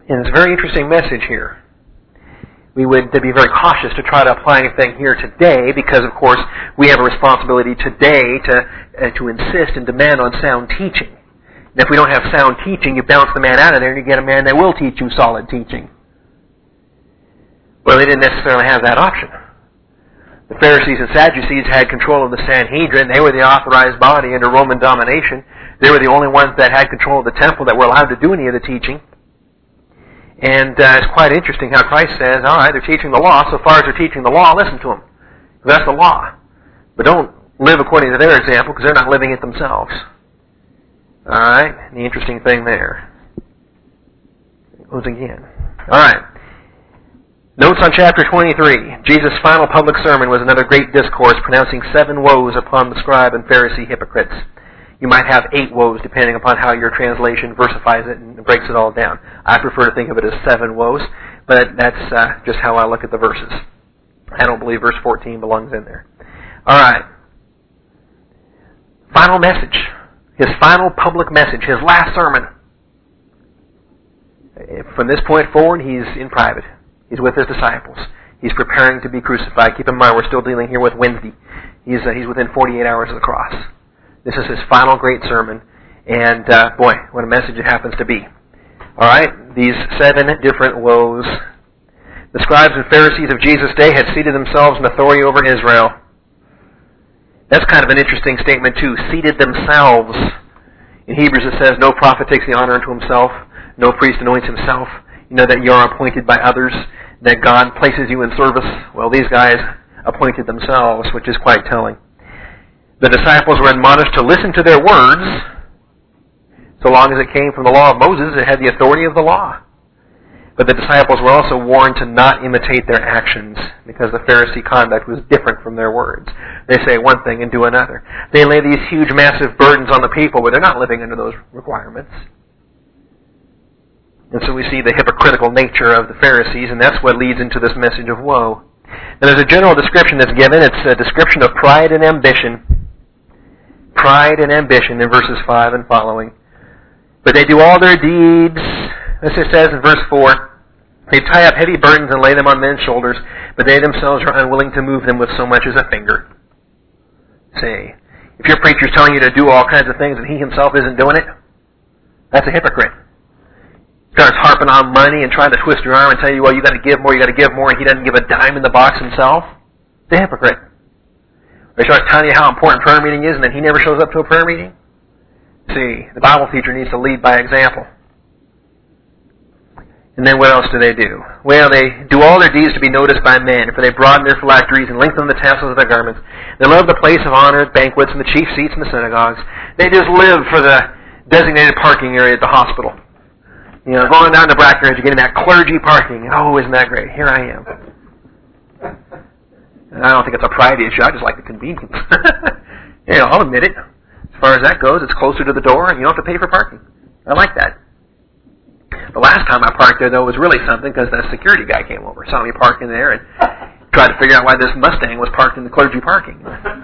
And it's a very interesting message here. We would be very cautious to try to apply anything here today because, of course, we have a responsibility today to insist and demand on sound teaching. And if we don't have sound teaching, you bounce the man out of there and you get a man that will teach you solid teaching. Well, they didn't necessarily have that option. The Pharisees and Sadducees had control of the Sanhedrin. They were the authorized body under Roman domination. They were the only ones that had control of the temple that were allowed to do any of the teaching. And it's quite interesting how Christ says, all right, they're teaching the law. So far as they're teaching the law, listen to them. That's the law. But don't live according to their example because they're not living it themselves. All right, the interesting thing there. It goes again. All right. Notes on chapter 23. Jesus' final public sermon was another great discourse pronouncing 7 woes upon the scribe and Pharisee hypocrites. You might have 8 woes depending upon how your translation versifies it and breaks it all down. I prefer to think of it as 7 woes, but that's just how I look at the verses. I don't believe verse 14 belongs in there. All right. Final message. His final public message. His last sermon. From this point forward, he's in private. He's with his disciples. He's preparing to be crucified. Keep in mind, we're still dealing here with Wednesday. He's within 48 hours of the cross. This is his final great sermon. And, boy, what a message it happens to be. All right, these 7 different woes. The scribes and Pharisees of Jesus' day had seated themselves in authority over Israel. That's kind of an interesting statement, too. Seated themselves. In Hebrews it says, no prophet takes the honor unto himself. No priest anoints himself. You know that you are appointed by others, that God places you in service. Well, these guys appointed themselves, which is quite telling. The disciples were admonished to listen to their words. So long as it came from the law of Moses, it had the authority of the law. But the disciples were also warned to not imitate their actions, because the Pharisee conduct was different from their words. They say one thing and do another. They lay these huge, massive burdens on the people, but they're not living under those requirements. And so we see the hypocritical nature of the Pharisees, and that's what leads into this message of woe. Now there's a general description that's given. It's a description of pride and ambition. Pride and ambition in verses 5 and following. But they do all their deeds, as it says in verse 4, they tie up heavy burdens and lay them on men's shoulders, but they themselves are unwilling to move them with so much as a finger. Say, if your preacher's telling you to do all kinds of things and he himself isn't doing it, that's a hypocrite. Starts harping on money and trying to twist your arm and tell you, well, you got to give more, and he doesn't give a dime in the box himself. It's a hypocrite. They start telling you how important prayer meeting is, and then he never shows up to a prayer meeting. See, the Bible teacher needs to lead by example. And then what else do? Well, they do all their deeds to be noticed by men, for they broaden their phylacteries and lengthen the tassels of their garments. They love the place of honor at banquets and the chief seats in the synagogues. They just live for the designated parking area at the hospital. You know, going down to Brackenridge, you're getting that clergy parking. Oh, isn't that great? Here I am. And I don't think it's a pride issue. I just like the convenience. You know, I'll admit it. As far as that goes, it's closer to the door, and you don't have to pay for parking. I like that. The last time I parked there, though, was really something because the security guy came over, saw me parking there, and tried to figure out why this Mustang was parked in the clergy parking.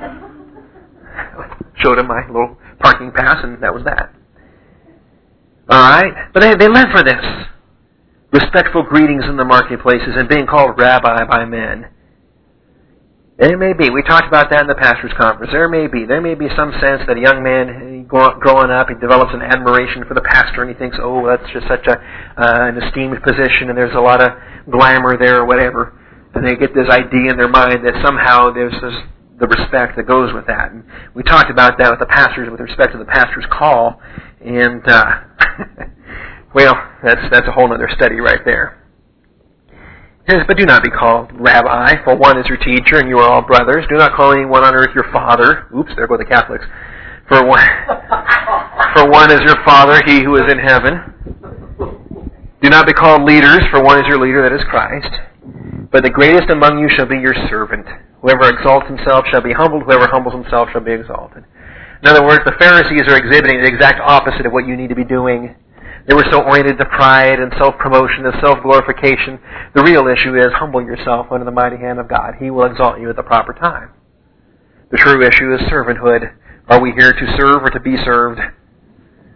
Showed him my little parking pass, and that was that. All right? But they live for this. Respectful greetings in the marketplaces and being called rabbi by men. And it may be, we talked about that in the pastor's conference, there may be some sense that a young man growing up, he develops an admiration for the pastor and he thinks, oh, that's just such an esteemed position and there's a lot of glamour there or whatever. And they get this idea in their mind that somehow there's the respect that goes with that. And we talked about that with the pastors with respect to the pastor's call. And, well, that's a whole other study right there. It says, but do not be called rabbi, for one is your teacher, and you are all brothers. Do not call anyone on earth your father. Oops, there go the Catholics. For one is your father, he who is in heaven. Do not be called leaders, for one is your leader, that is Christ. But the greatest among you shall be your servant. Whoever exalts himself shall be humbled. Whoever humbles himself shall be exalted. In other words, the Pharisees are exhibiting the exact opposite of what you need to be doing. They were so oriented to pride and self-promotion and self-glorification. The real issue is humble yourself under the mighty hand of God. He will exalt you at the proper time. The true issue is servanthood. Are we here to serve or to be served?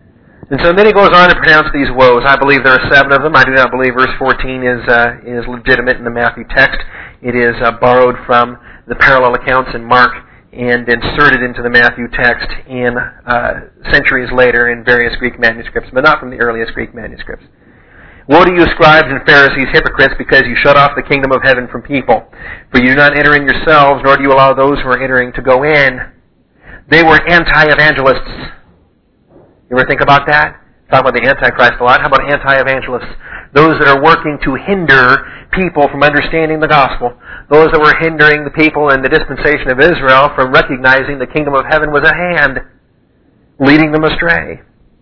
And so then he goes on to pronounce these woes. I believe there are 7 of them. I do not believe verse 14 is legitimate in the Matthew text. It is borrowed from the parallel accounts in Mark and inserted into the Matthew text in centuries later in various Greek manuscripts, but not from the earliest Greek manuscripts. Woe to you, scribes and Pharisees, hypocrites, because you shut off the kingdom of heaven from people. For you do not enter in yourselves, nor do you allow those who are entering to go in. They were anti-evangelists. You ever think about that? Talk about the Antichrist a lot. How about anti-evangelists? Those that are working to hinder people from understanding the gospel. Those that were hindering the people in the dispensation of Israel from recognizing the kingdom of heaven was at hand, leading them astray.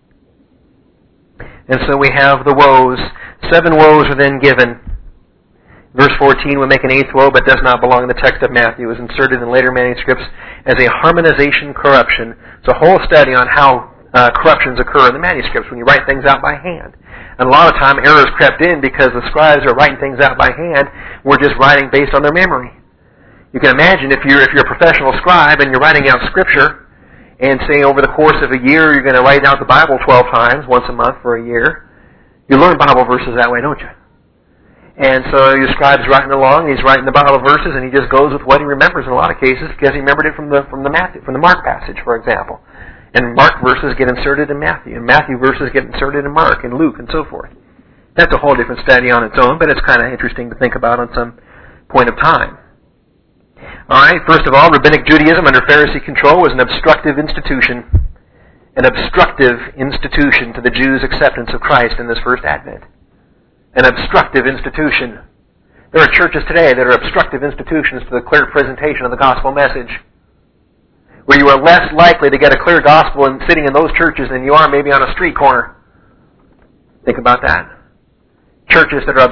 And so we have the woes. 7 woes are then given. Verse 14 will make an 8th woe, but does not belong in the text of Matthew. It was inserted in later manuscripts as a harmonization corruption. It's a whole study on how corruptions occur in the manuscripts when you write things out by hand. And a lot of time errors crept in because the scribes are writing things out by hand. We're just writing based on their memory. You can imagine if you're a professional scribe and you're writing out Scripture, and say over the course of a year you're going to write out the Bible 12 times, once a month for a year. You learn Bible verses that way, don't you? And so your scribe's writing along, he's writing the Bible verses, and he just goes with what he remembers in a lot of cases because he remembered it from the Mark passage, for example. And Mark verses get inserted in Matthew, and Matthew verses get inserted in Mark and Luke and so forth. That's a whole different study on its own, but it's kind of interesting to think about on some point of time. All right, first of all, Rabbinic Judaism under Pharisee control was an obstructive institution. An obstructive institution to the Jews' acceptance of Christ in this first advent. An obstructive institution. There are churches today that are obstructive institutions to the clear presentation of the gospel message. Where you are less likely to get a clear gospel in sitting in those churches than you are maybe on a street corner. Think about that. Churches that are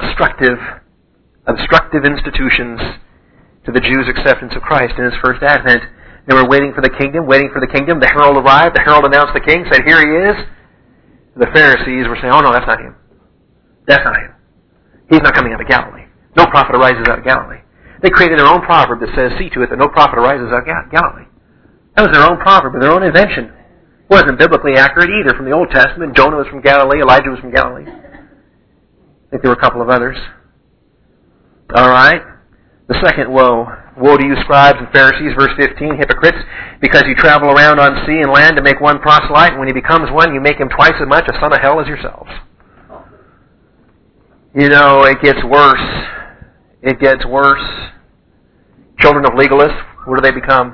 obstructive institutions to the Jews' acceptance of Christ in His first advent. They were waiting for the kingdom. The herald arrived. The herald announced the king, said, "Here he is." The Pharisees were saying, "Oh no, that's not him. That's not him. He's not coming out of Galilee. No prophet arises out of Galilee." They created their own proverb that says, "See to it that no prophet arises out of Galilee." That was their own proverb, their own invention. It wasn't biblically accurate either from the Old Testament. Jonah was from Galilee. Elijah was from Galilee. I think there were a couple of others. All right. The second woe. Woe to you, scribes and Pharisees, verse 15, hypocrites, because you travel around on sea and land to make one proselyte, and when he becomes one, you make him twice as much a son of hell as yourselves. You know, it gets worse. It gets worse. Children of legalists, what do they become?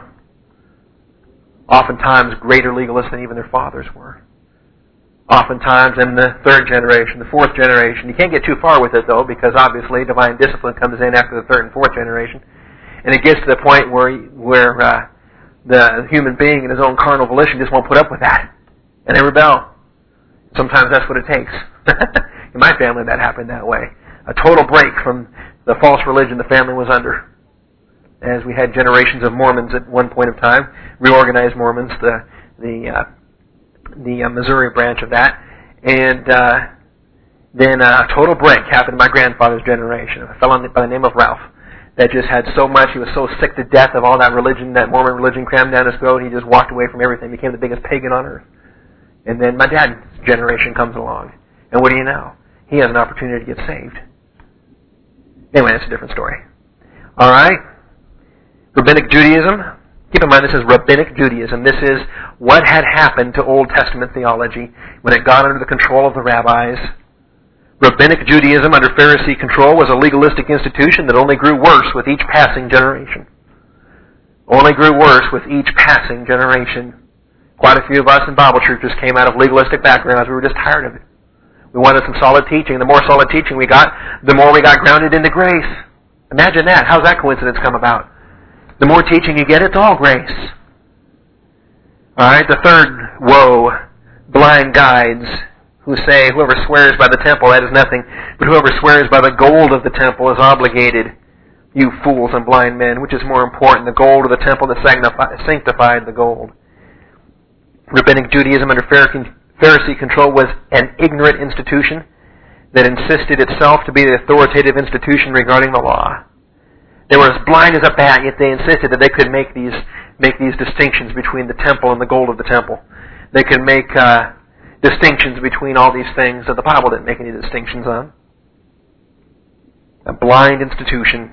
Oftentimes greater legalists than even their fathers were. Oftentimes in the 3rd generation, the 4th generation. You can't get too far with it, though, because obviously divine discipline comes in after the 3rd and 4th generation. And it gets to the point where the human being in his own carnal volition just won't put up with that. And they rebel. Sometimes that's what it takes. In my family, that happened that way. A total break from the false religion the family was under. As we had generations of Mormons at one point of time, reorganized Mormons, the Missouri branch of that, and then a total break happened in my grandfather's generation. A fellow by the name of Ralph that just had so much, he was so sick to death of all that religion, that Mormon religion crammed down his throat, he just walked away from everything, became the biggest pagan on earth. And then my dad's generation comes along, and what do you know? He has an opportunity to get saved. Anyway, that's a different story. All right? Rabbinic Judaism. Keep in mind, this is Rabbinic Judaism. This is what had happened to Old Testament theology when it got under the control of the rabbis. Rabbinic Judaism under Pharisee control was a legalistic institution that only grew worse with each passing generation. Only grew worse with each passing generation. Quite a few of us in Bible churches came out of legalistic backgrounds. We were just tired of it. We wanted some solid teaching. The more solid teaching we got, the more we got grounded into grace. Imagine that. How's that coincidence come about? The more teaching you get, it's all grace. All right, the third woe, blind guides who say, whoever swears by the temple, that is nothing, but whoever swears by the gold of the temple is obligated. You fools and blind men, which is more important, the gold of the temple that sanctified the gold? Rabbinic Judaism under Pharisee control was an ignorant institution that insisted itself to be the authoritative institution regarding the law. They were as blind as a bat, yet they insisted that they could make these distinctions between the temple and the gold of the temple. They could make distinctions between all these things that the Bible didn't make any distinctions on. A blind institution,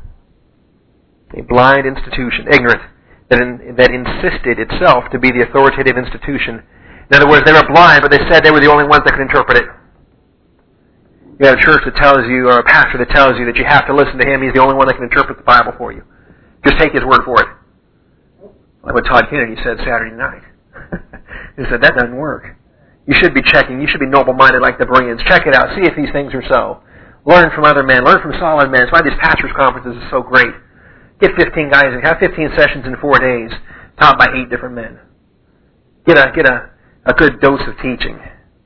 ignorant, that insisted itself to be the authoritative institution. In other words, they were blind, but they said they were the only ones that could interpret it. You have a church that tells you, or a pastor that tells you that you have to listen to him. He's the only one that can interpret the Bible for you. Just take his word for it. Like what Todd Kennedy said Saturday night. He said, that doesn't work. You should be checking. You should be noble-minded like the Bereans. Check it out. See if these things are so. Learn from other men. Learn from solid men. That's why these pastors' conferences are so great. Get 15 guys and have 15 sessions in 4 days, taught by 8 different men. Get a good dose of teaching.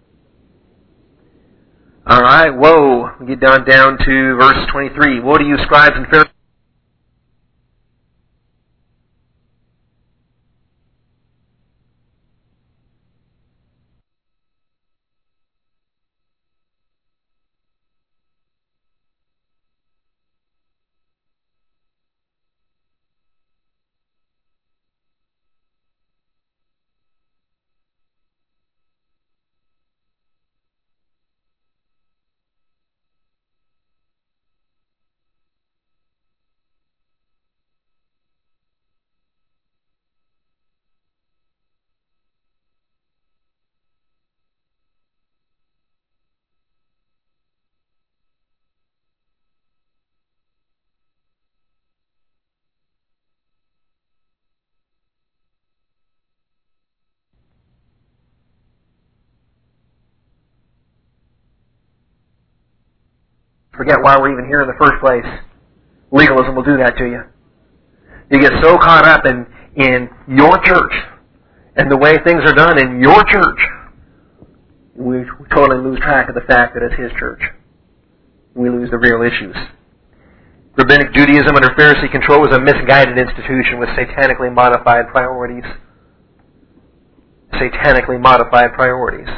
All right, woe. We get down to verse 23. Woe to you, scribes and Pharisees. Forget why we're even here in the first place. Legalism will do that to you. You get so caught up in your church and the way things are done in your church, we totally lose track of the fact that it's his church. We lose the real issues. Rabbinic Judaism under Pharisee control was a misguided institution with satanically modified priorities. Satanically modified priorities.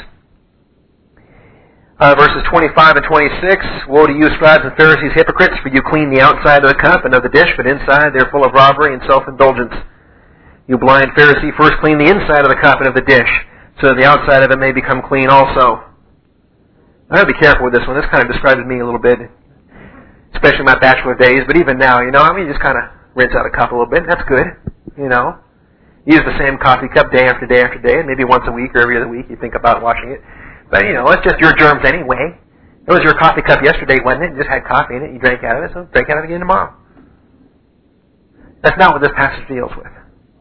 Verses 25 and 26, woe to you, scribes and Pharisees, hypocrites, for you clean the outside of the cup and of the dish, but inside they're full of robbery and self-indulgence. You blind Pharisee, first clean the inside of the cup and of the dish, so that the outside of it may become clean also. I got to be careful with this one. This kind of describes me a little bit, especially my bachelor days, but even now, you just kind of rinse out a cup a little bit. That's good, Use the same coffee cup day after day after day, and maybe once a week or every other week you think about washing it. But, it's just your germs anyway. It was your coffee cup yesterday, wasn't it? You just had coffee in it. You drank out of it, so drink out of it again tomorrow. That's not what this passage deals with.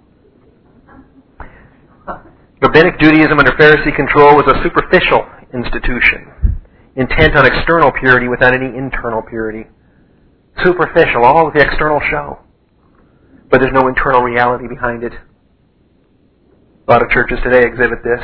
Rabbinic Judaism under Pharisee control was a superficial institution, intent on external purity without any internal purity. Superficial, all of the external show. But there's no internal reality behind it. A lot of churches today exhibit this.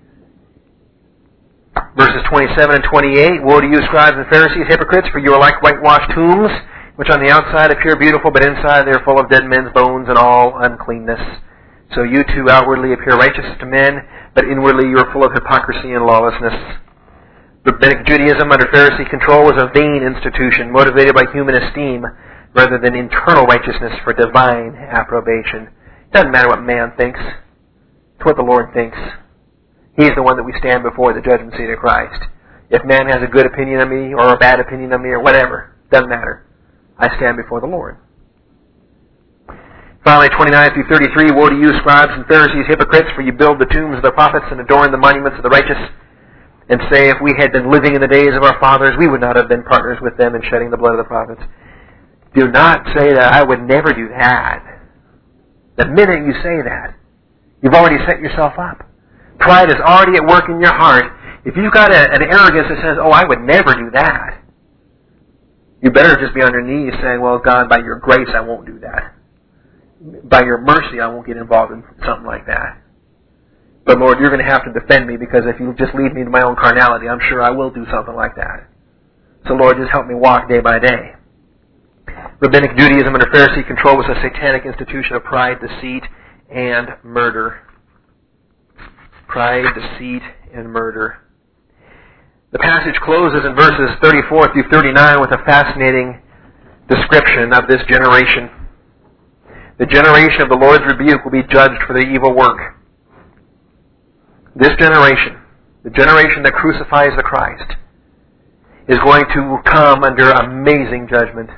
Verses 27 and 28, woe to you, scribes and Pharisees, hypocrites, for you are like whitewashed tombs, which on the outside appear beautiful, but inside they are full of dead men's bones and all uncleanness. So you too outwardly appear righteous to men, but inwardly you are full of hypocrisy and lawlessness. Rabbinic Judaism under Pharisee control was a vain institution, motivated by human esteem, rather than internal righteousness for divine approbation. It doesn't matter what man thinks. It's what the Lord thinks. He's the one that we stand before the judgment seat of Christ. If man has a good opinion of me or a bad opinion of me or whatever, doesn't matter. I stand before the Lord. Finally, 29 through 33, woe to you, scribes and Pharisees, hypocrites, for you build the tombs of the prophets and adorn the monuments of the righteous, and say, if we had been living in the days of our fathers, we would not have been partners with them in shedding the blood of the prophets. Do not say that I would never do that. The minute you say that, you've already set yourself up. Pride is already at work in your heart. If you've got an arrogance that says, I would never do that, you better just be on your knees saying, well, God, by your grace, I won't do that. By your mercy, I won't get involved in something like that. But Lord, you're going to have to defend me, because if you just leave me to my own carnality, I'm sure I will do something like that. So Lord, just help me walk day by day. Rabbinic Judaism under Pharisee control was a satanic institution of pride, deceit, and murder. Pride, deceit, and murder. The passage closes in verses 34 through 39 with a fascinating description of this generation. The generation of the Lord's rebuke will be judged for their evil work. This generation the generation that crucifies the Christ, is going to come under amazing judgment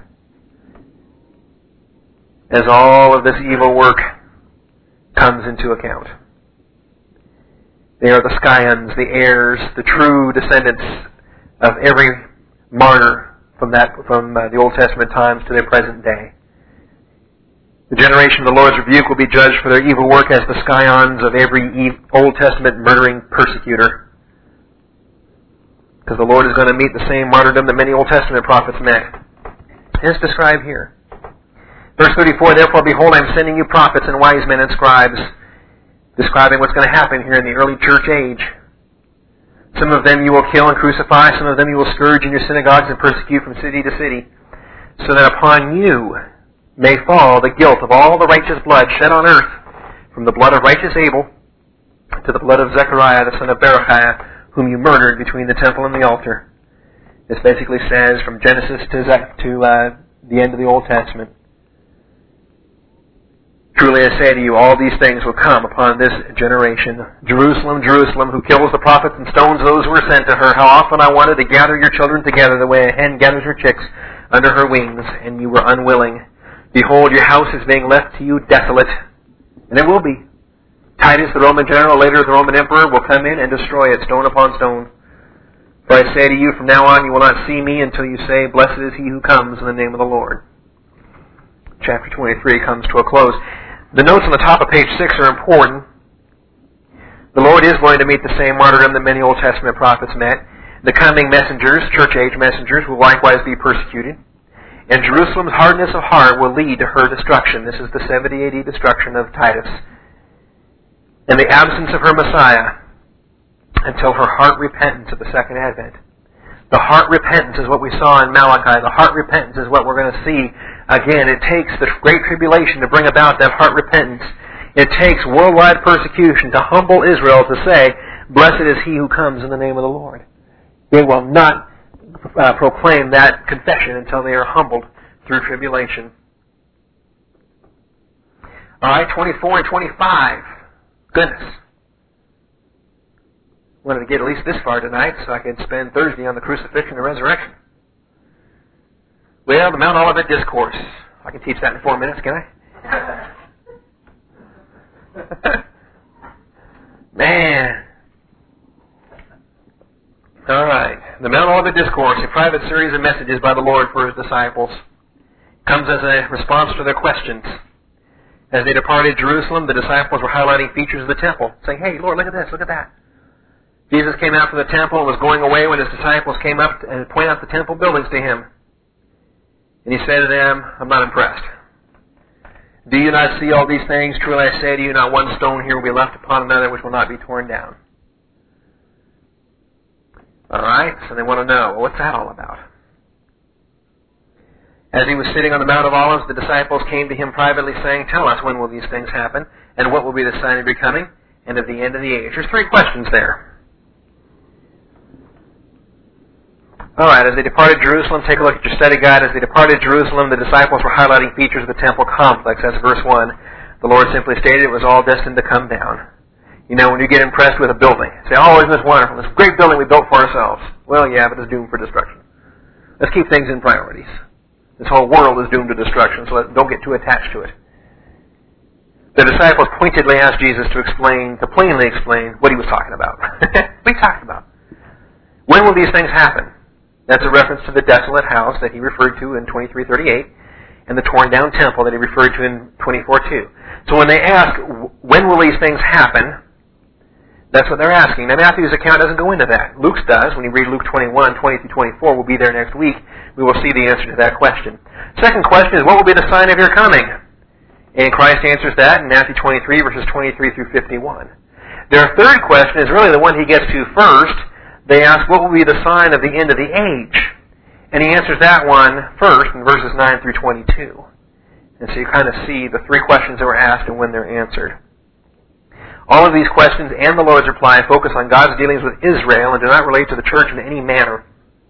as all of this evil work comes into account. They are the scions, the heirs, the true descendants of every martyr from the Old Testament times to the present day. The generation of the Lord's rebuke will be judged for their evil work as the scions of every Old Testament murdering persecutor. Because the Lord is going to meet the same martyrdom that many Old Testament prophets met. It's described here. Verse 34, therefore, behold, I am sending you prophets and wise men and scribes, describing what's going to happen here in the early church age. Some of them you will kill and crucify, some of them you will scourge in your synagogues and persecute from city to city, so that upon you may fall the guilt of all the righteous blood shed on earth, from the blood of righteous Abel to the blood of Zechariah the son of Berechiah, whom you murdered between the temple and the altar. This basically says from Genesis to the end of the Old Testament. Truly I say to you, all these things will come upon this generation. Jerusalem, Jerusalem, who kills the prophets and stones those who are sent to her. How often I wanted to gather your children together the way a hen gathers her chicks under her wings, and you were unwilling. Behold, your house is being left to you desolate. And it will be. Titus, the Roman general, later the Roman emperor, will come in and destroy it, stone upon stone. For I say to you, from now on you will not see me until you say, blessed is he who comes in the name of the Lord. Chapter 23 comes to a close. The notes on the top of page 6 are important. The Lord is going to meet the same martyrdom that many Old Testament prophets met. The coming messengers, church-age messengers, will likewise be persecuted. And Jerusalem's hardness of heart will lead to her destruction. This is the 70 AD destruction of Titus. And the absence of her Messiah until her heart repentance at the second advent. The heart repentance is what we saw in Malachi. The heart repentance is what we're going to see again. It takes the great tribulation to bring about that heart repentance. It takes worldwide persecution to humble Israel to say, blessed is he who comes in the name of the Lord. They will not proclaim that confession until they are humbled through tribulation. All right, 24 and 25. Goodness. Wanted to get at least this far tonight so I could spend Thursday on the crucifixion and resurrection. Well, the Mount Olivet Discourse. I can teach that in 4 minutes, can I? Man. All right. The Mount Olivet Discourse, a private series of messages by the Lord for His disciples, comes as a response to their questions. As they departed Jerusalem, the disciples were highlighting features of the temple, saying, hey, Lord, look at this, look at that. Jesus came out from the temple and was going away when His disciples came up and pointed out the temple buildings to Him. And He said to them, I'm not impressed. Do you not see all these things? Truly I say to you, not one stone here will be left upon another which will not be torn down. All right, so they want to know, well, what's that all about? As He was sitting on the Mount of Olives, the disciples came to Him privately saying, tell us, when will these things happen? And what will be the sign of your coming and of the end of the age? There's 3 questions there. All right, as they departed Jerusalem, take a look at your study guide. As they departed Jerusalem, the disciples were highlighting features of the temple complex. That's verse 1. The Lord simply stated it was all destined to come down. You know, when you get impressed with a building, say, oh, isn't this wonderful? This great building we built for ourselves. Well, yeah, but it's doomed for destruction. Let's keep things in priorities. This whole world is doomed to destruction, so don't get too attached to it. The disciples pointedly asked Jesus to plainly explain what He was talking about. What are you talking about? When will these things happen? That's a reference to the desolate house that He referred to in 23:38 and the torn down temple that He referred to in 24:2. So when they ask, when will these things happen, that's what they're asking. Now Matthew's account doesn't go into that. Luke's does. When you read Luke 21, 20-24, we'll be there next week. We will see the answer to that question. Second question is, what will be the sign of your coming? And Christ answers that in Matthew 23, verses 23 through 51. Their third question is really the one He gets to first. They ask, what will be the sign of the end of the age? And He answers that one first in verses 9 through 22. And so you kind of see the 3 questions that were asked and when they're answered. All of these questions and the Lord's reply focus on God's dealings with Israel and do not relate to the church in any manner.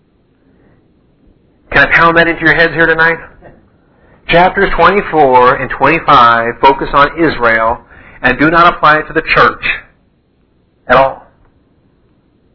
Can I pound that into your heads here tonight? Chapters 24 and 25 focus on Israel and do not apply to the church at all.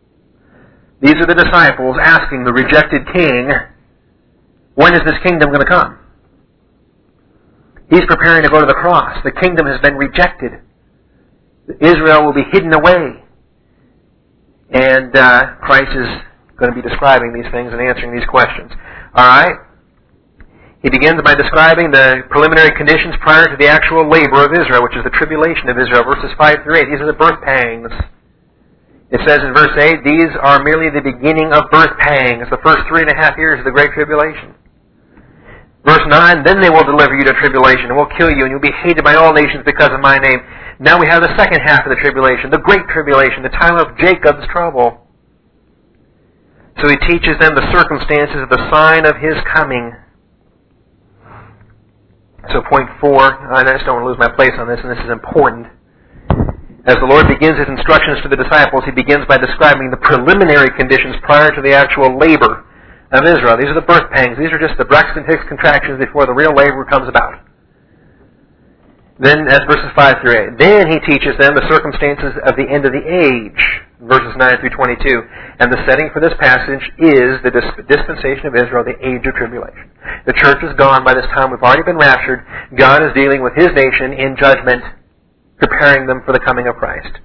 These are the disciples asking the rejected king, when is this kingdom going to come? He's preparing to go to the cross. The kingdom has been rejected. Israel will be hidden away. And Christ is going to be describing these things and answering these questions. All right? He begins by describing the preliminary conditions prior to the actual labor of Israel, which is the tribulation of Israel, verses 5 through 8. These are the birth pangs. It says in verse 8, these are merely the beginning of birth pangs, the first 3.5 years of the Great Tribulation. Verse 9, then they will deliver you to tribulation and will kill you, and you'll be hated by all nations because of my name. Now we have the second half of the tribulation, the Great Tribulation, the time of Jacob's trouble. So he teaches them the circumstances of the sign of his coming. So point 4, I just don't want to lose my place on this, and this is important. As the Lord begins his instructions to the disciples, he begins by describing the preliminary conditions prior to the actual labor of Israel. These are the birth pangs. These are just the Braxton Hicks contractions before the real labor comes about. Then, that's verses 5 through 8. Then he teaches them the circumstances of the end of the age, verses 9 through 22. And the setting for this passage is the dispensation of Israel, the age of tribulation. The church is gone by this time. We've already been raptured. God is dealing with his nation in judgment, preparing them for the coming of Christ.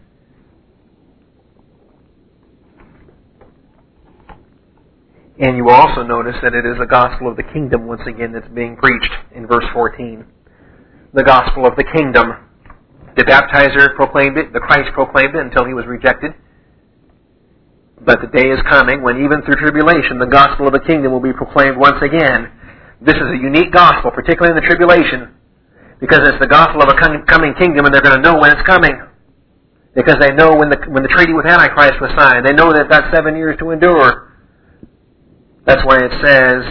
And you also notice that it is the gospel of the kingdom, once again, that's being preached in verse 14. The gospel of the kingdom. The baptizer proclaimed it, the Christ proclaimed it until he was rejected. But the day is coming when even through tribulation, the gospel of the kingdom will be proclaimed once again. This is a unique gospel, particularly in the tribulation, because it's the gospel of a coming kingdom, and they're going to know when it's coming. Because they know when the treaty with Antichrist was signed. They know that that's 7 years to endure. That's why it says,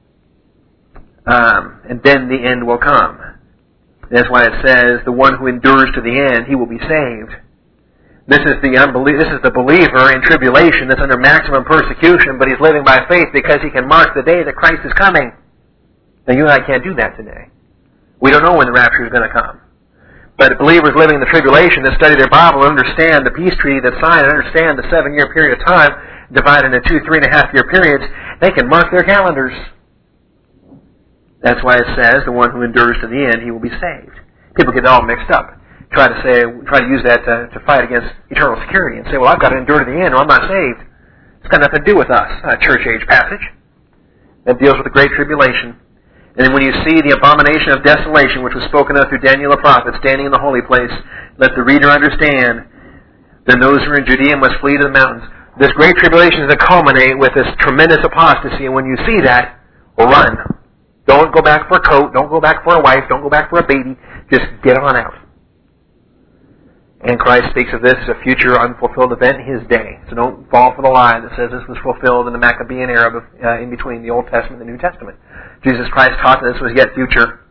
and then the end will come. That's why it says, the one who endures to the end, he will be saved. This is the believer in tribulation that's under maximum persecution, but he's living by faith because he can mark the day that Christ is coming. Now you and I can't do that today. We don't know when the rapture is going to come. But believers living in the tribulation that study their Bible understand the peace treaty that's signed and understand the 7-year period of time divided into 2 3.5-year periods, they can mark their calendars. That's why it says, the one who endures to the end, he will be saved. People get all mixed up. Try to use that to fight against eternal security and say, well, I've got to endure to the end or I'm not saved. It's got nothing to do with us. A church age passage that deals with the Great Tribulation. And then when you see the abomination of desolation, which was spoken of through Daniel the prophet, standing in the holy place, let the reader understand, then those who are in Judea must flee to the mountains. This Great Tribulation is to culminate with this tremendous apostasy, and when you see that, run. Don't go back for a coat, don't go back for a wife, don't go back for a baby, just get on out. And Christ speaks of this as a future unfulfilled event in his day. So don't fall for the lie that says this was fulfilled in the Maccabean era in between the Old Testament and the New Testament. Jesus Christ taught that this was yet future.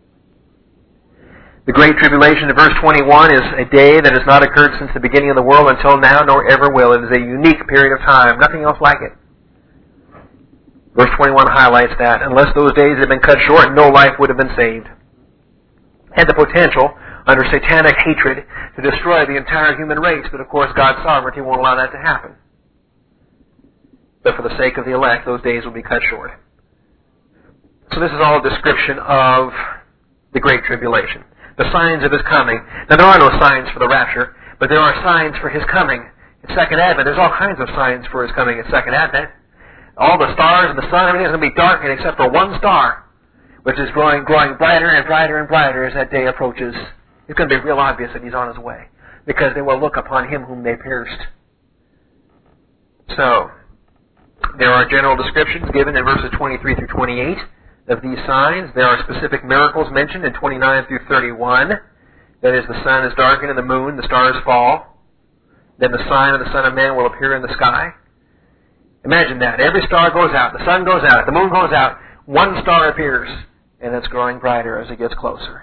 The Great Tribulation in verse 21 is a day that has not occurred since the beginning of the world until now, nor ever will. It is a unique period of time. Nothing else like it. Verse 21 highlights that. Unless those days had been cut short, no life would have been saved. Had the potential, under satanic hatred, to destroy the entire human race, but of course God's sovereignty won't allow that to happen. But for the sake of the elect, those days will be cut short. So this is all a description of the Great Tribulation. The signs of his coming. Now there are no signs for the rapture, but there are signs for his coming. In Second Advent, there's all kinds of signs for his coming in Second Advent. All the stars and the sun, everything is going to be darkened except for one star, which is growing brighter and brighter and brighter as that day approaches. It's going to be real obvious that he's on his way, because they will look upon him whom they pierced. So, there are general descriptions given in verses 23 through 28 of these signs. There are specific miracles mentioned in 29 through 31. That is, the sun is darkened and the moon, the stars fall. Then the sign of the Son of Man will appear in the sky. Imagine that. Every star goes out, the sun goes out, the moon goes out, one star appears, and it's growing brighter as it gets closer.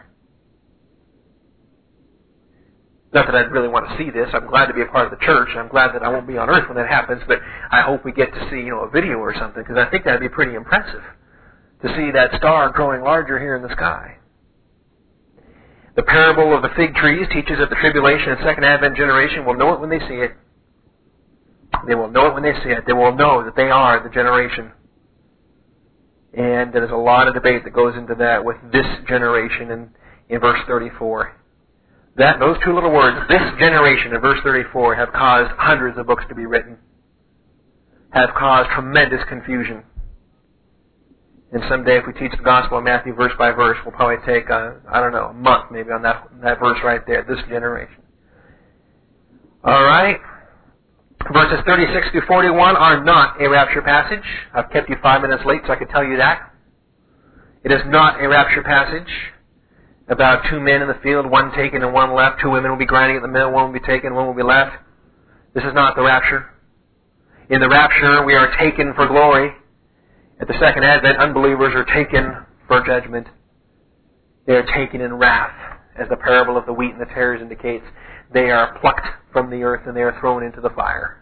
Not that I'd really want to see this. I'm glad to be a part of the church. I'm glad that I won't be on earth when that happens, but I hope we get to see, a video or something, because I think that would be pretty impressive to see that star growing larger here in the sky. The parable of the fig trees teaches that the tribulation and Second Advent generation will know it when they see it. They will know it when they see it. They will know that they are the generation. And there's a lot of debate that goes into that with this generation in verse 34. Those two little words, this generation, in verse 34, have caused hundreds of books to be written, have caused tremendous confusion. And someday, if we teach the Gospel of Matthew verse by verse, we'll probably take, a month maybe on that verse right there, this generation. All right. Verses 36 through 41 are not a rapture passage. I've kept you 5 minutes late so I could tell you that. It is not a rapture passage about two men in the field, one taken and one left. Two women will be grinding at the mill, one will be taken, one will be left. This is not the rapture. In the rapture, we are taken for glory. At the second advent, unbelievers are taken for judgment. They are taken in wrath, as the parable of the wheat and the tares indicates. They are plucked from the earth and they are thrown into the fire.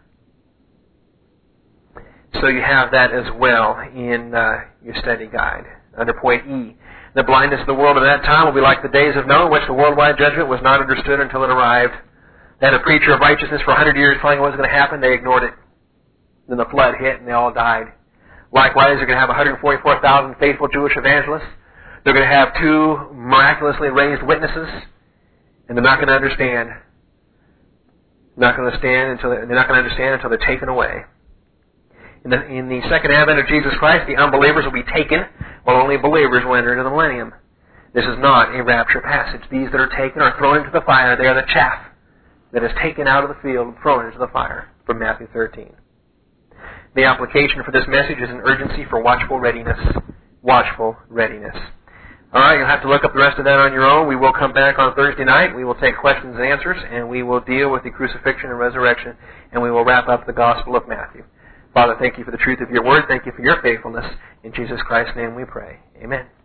So you have that as well in your study guide. Under point E, the blindness of the world at that time will be like the days of Noah, in which the worldwide judgment was not understood until it arrived. They had a preacher of righteousness for 100 years telling what was going to happen. They ignored it. Then the flood hit and they all died. Likewise, they're going to have 144,000 faithful Jewish evangelists. They're going to have 2 miraculously raised witnesses, and they're not going to understand. They're not going to understand until they're taken away. In the second advent of Jesus Christ, the unbelievers will be taken, while only believers will enter into the millennium. This is not a rapture passage. These that are taken are thrown into the fire. They are the chaff that is taken out of the field and thrown into the fire, from Matthew 13. The application for this message is an urgency for watchful readiness. Watchful readiness. All right, you'll have to look up the rest of that on your own. We will come back on Thursday night. We will take questions and answers, and we will deal with the crucifixion and resurrection, and we will wrap up the Gospel of Matthew. Father, thank you for the truth of your word. Thank you for your faithfulness. In Jesus Christ's name we pray. Amen.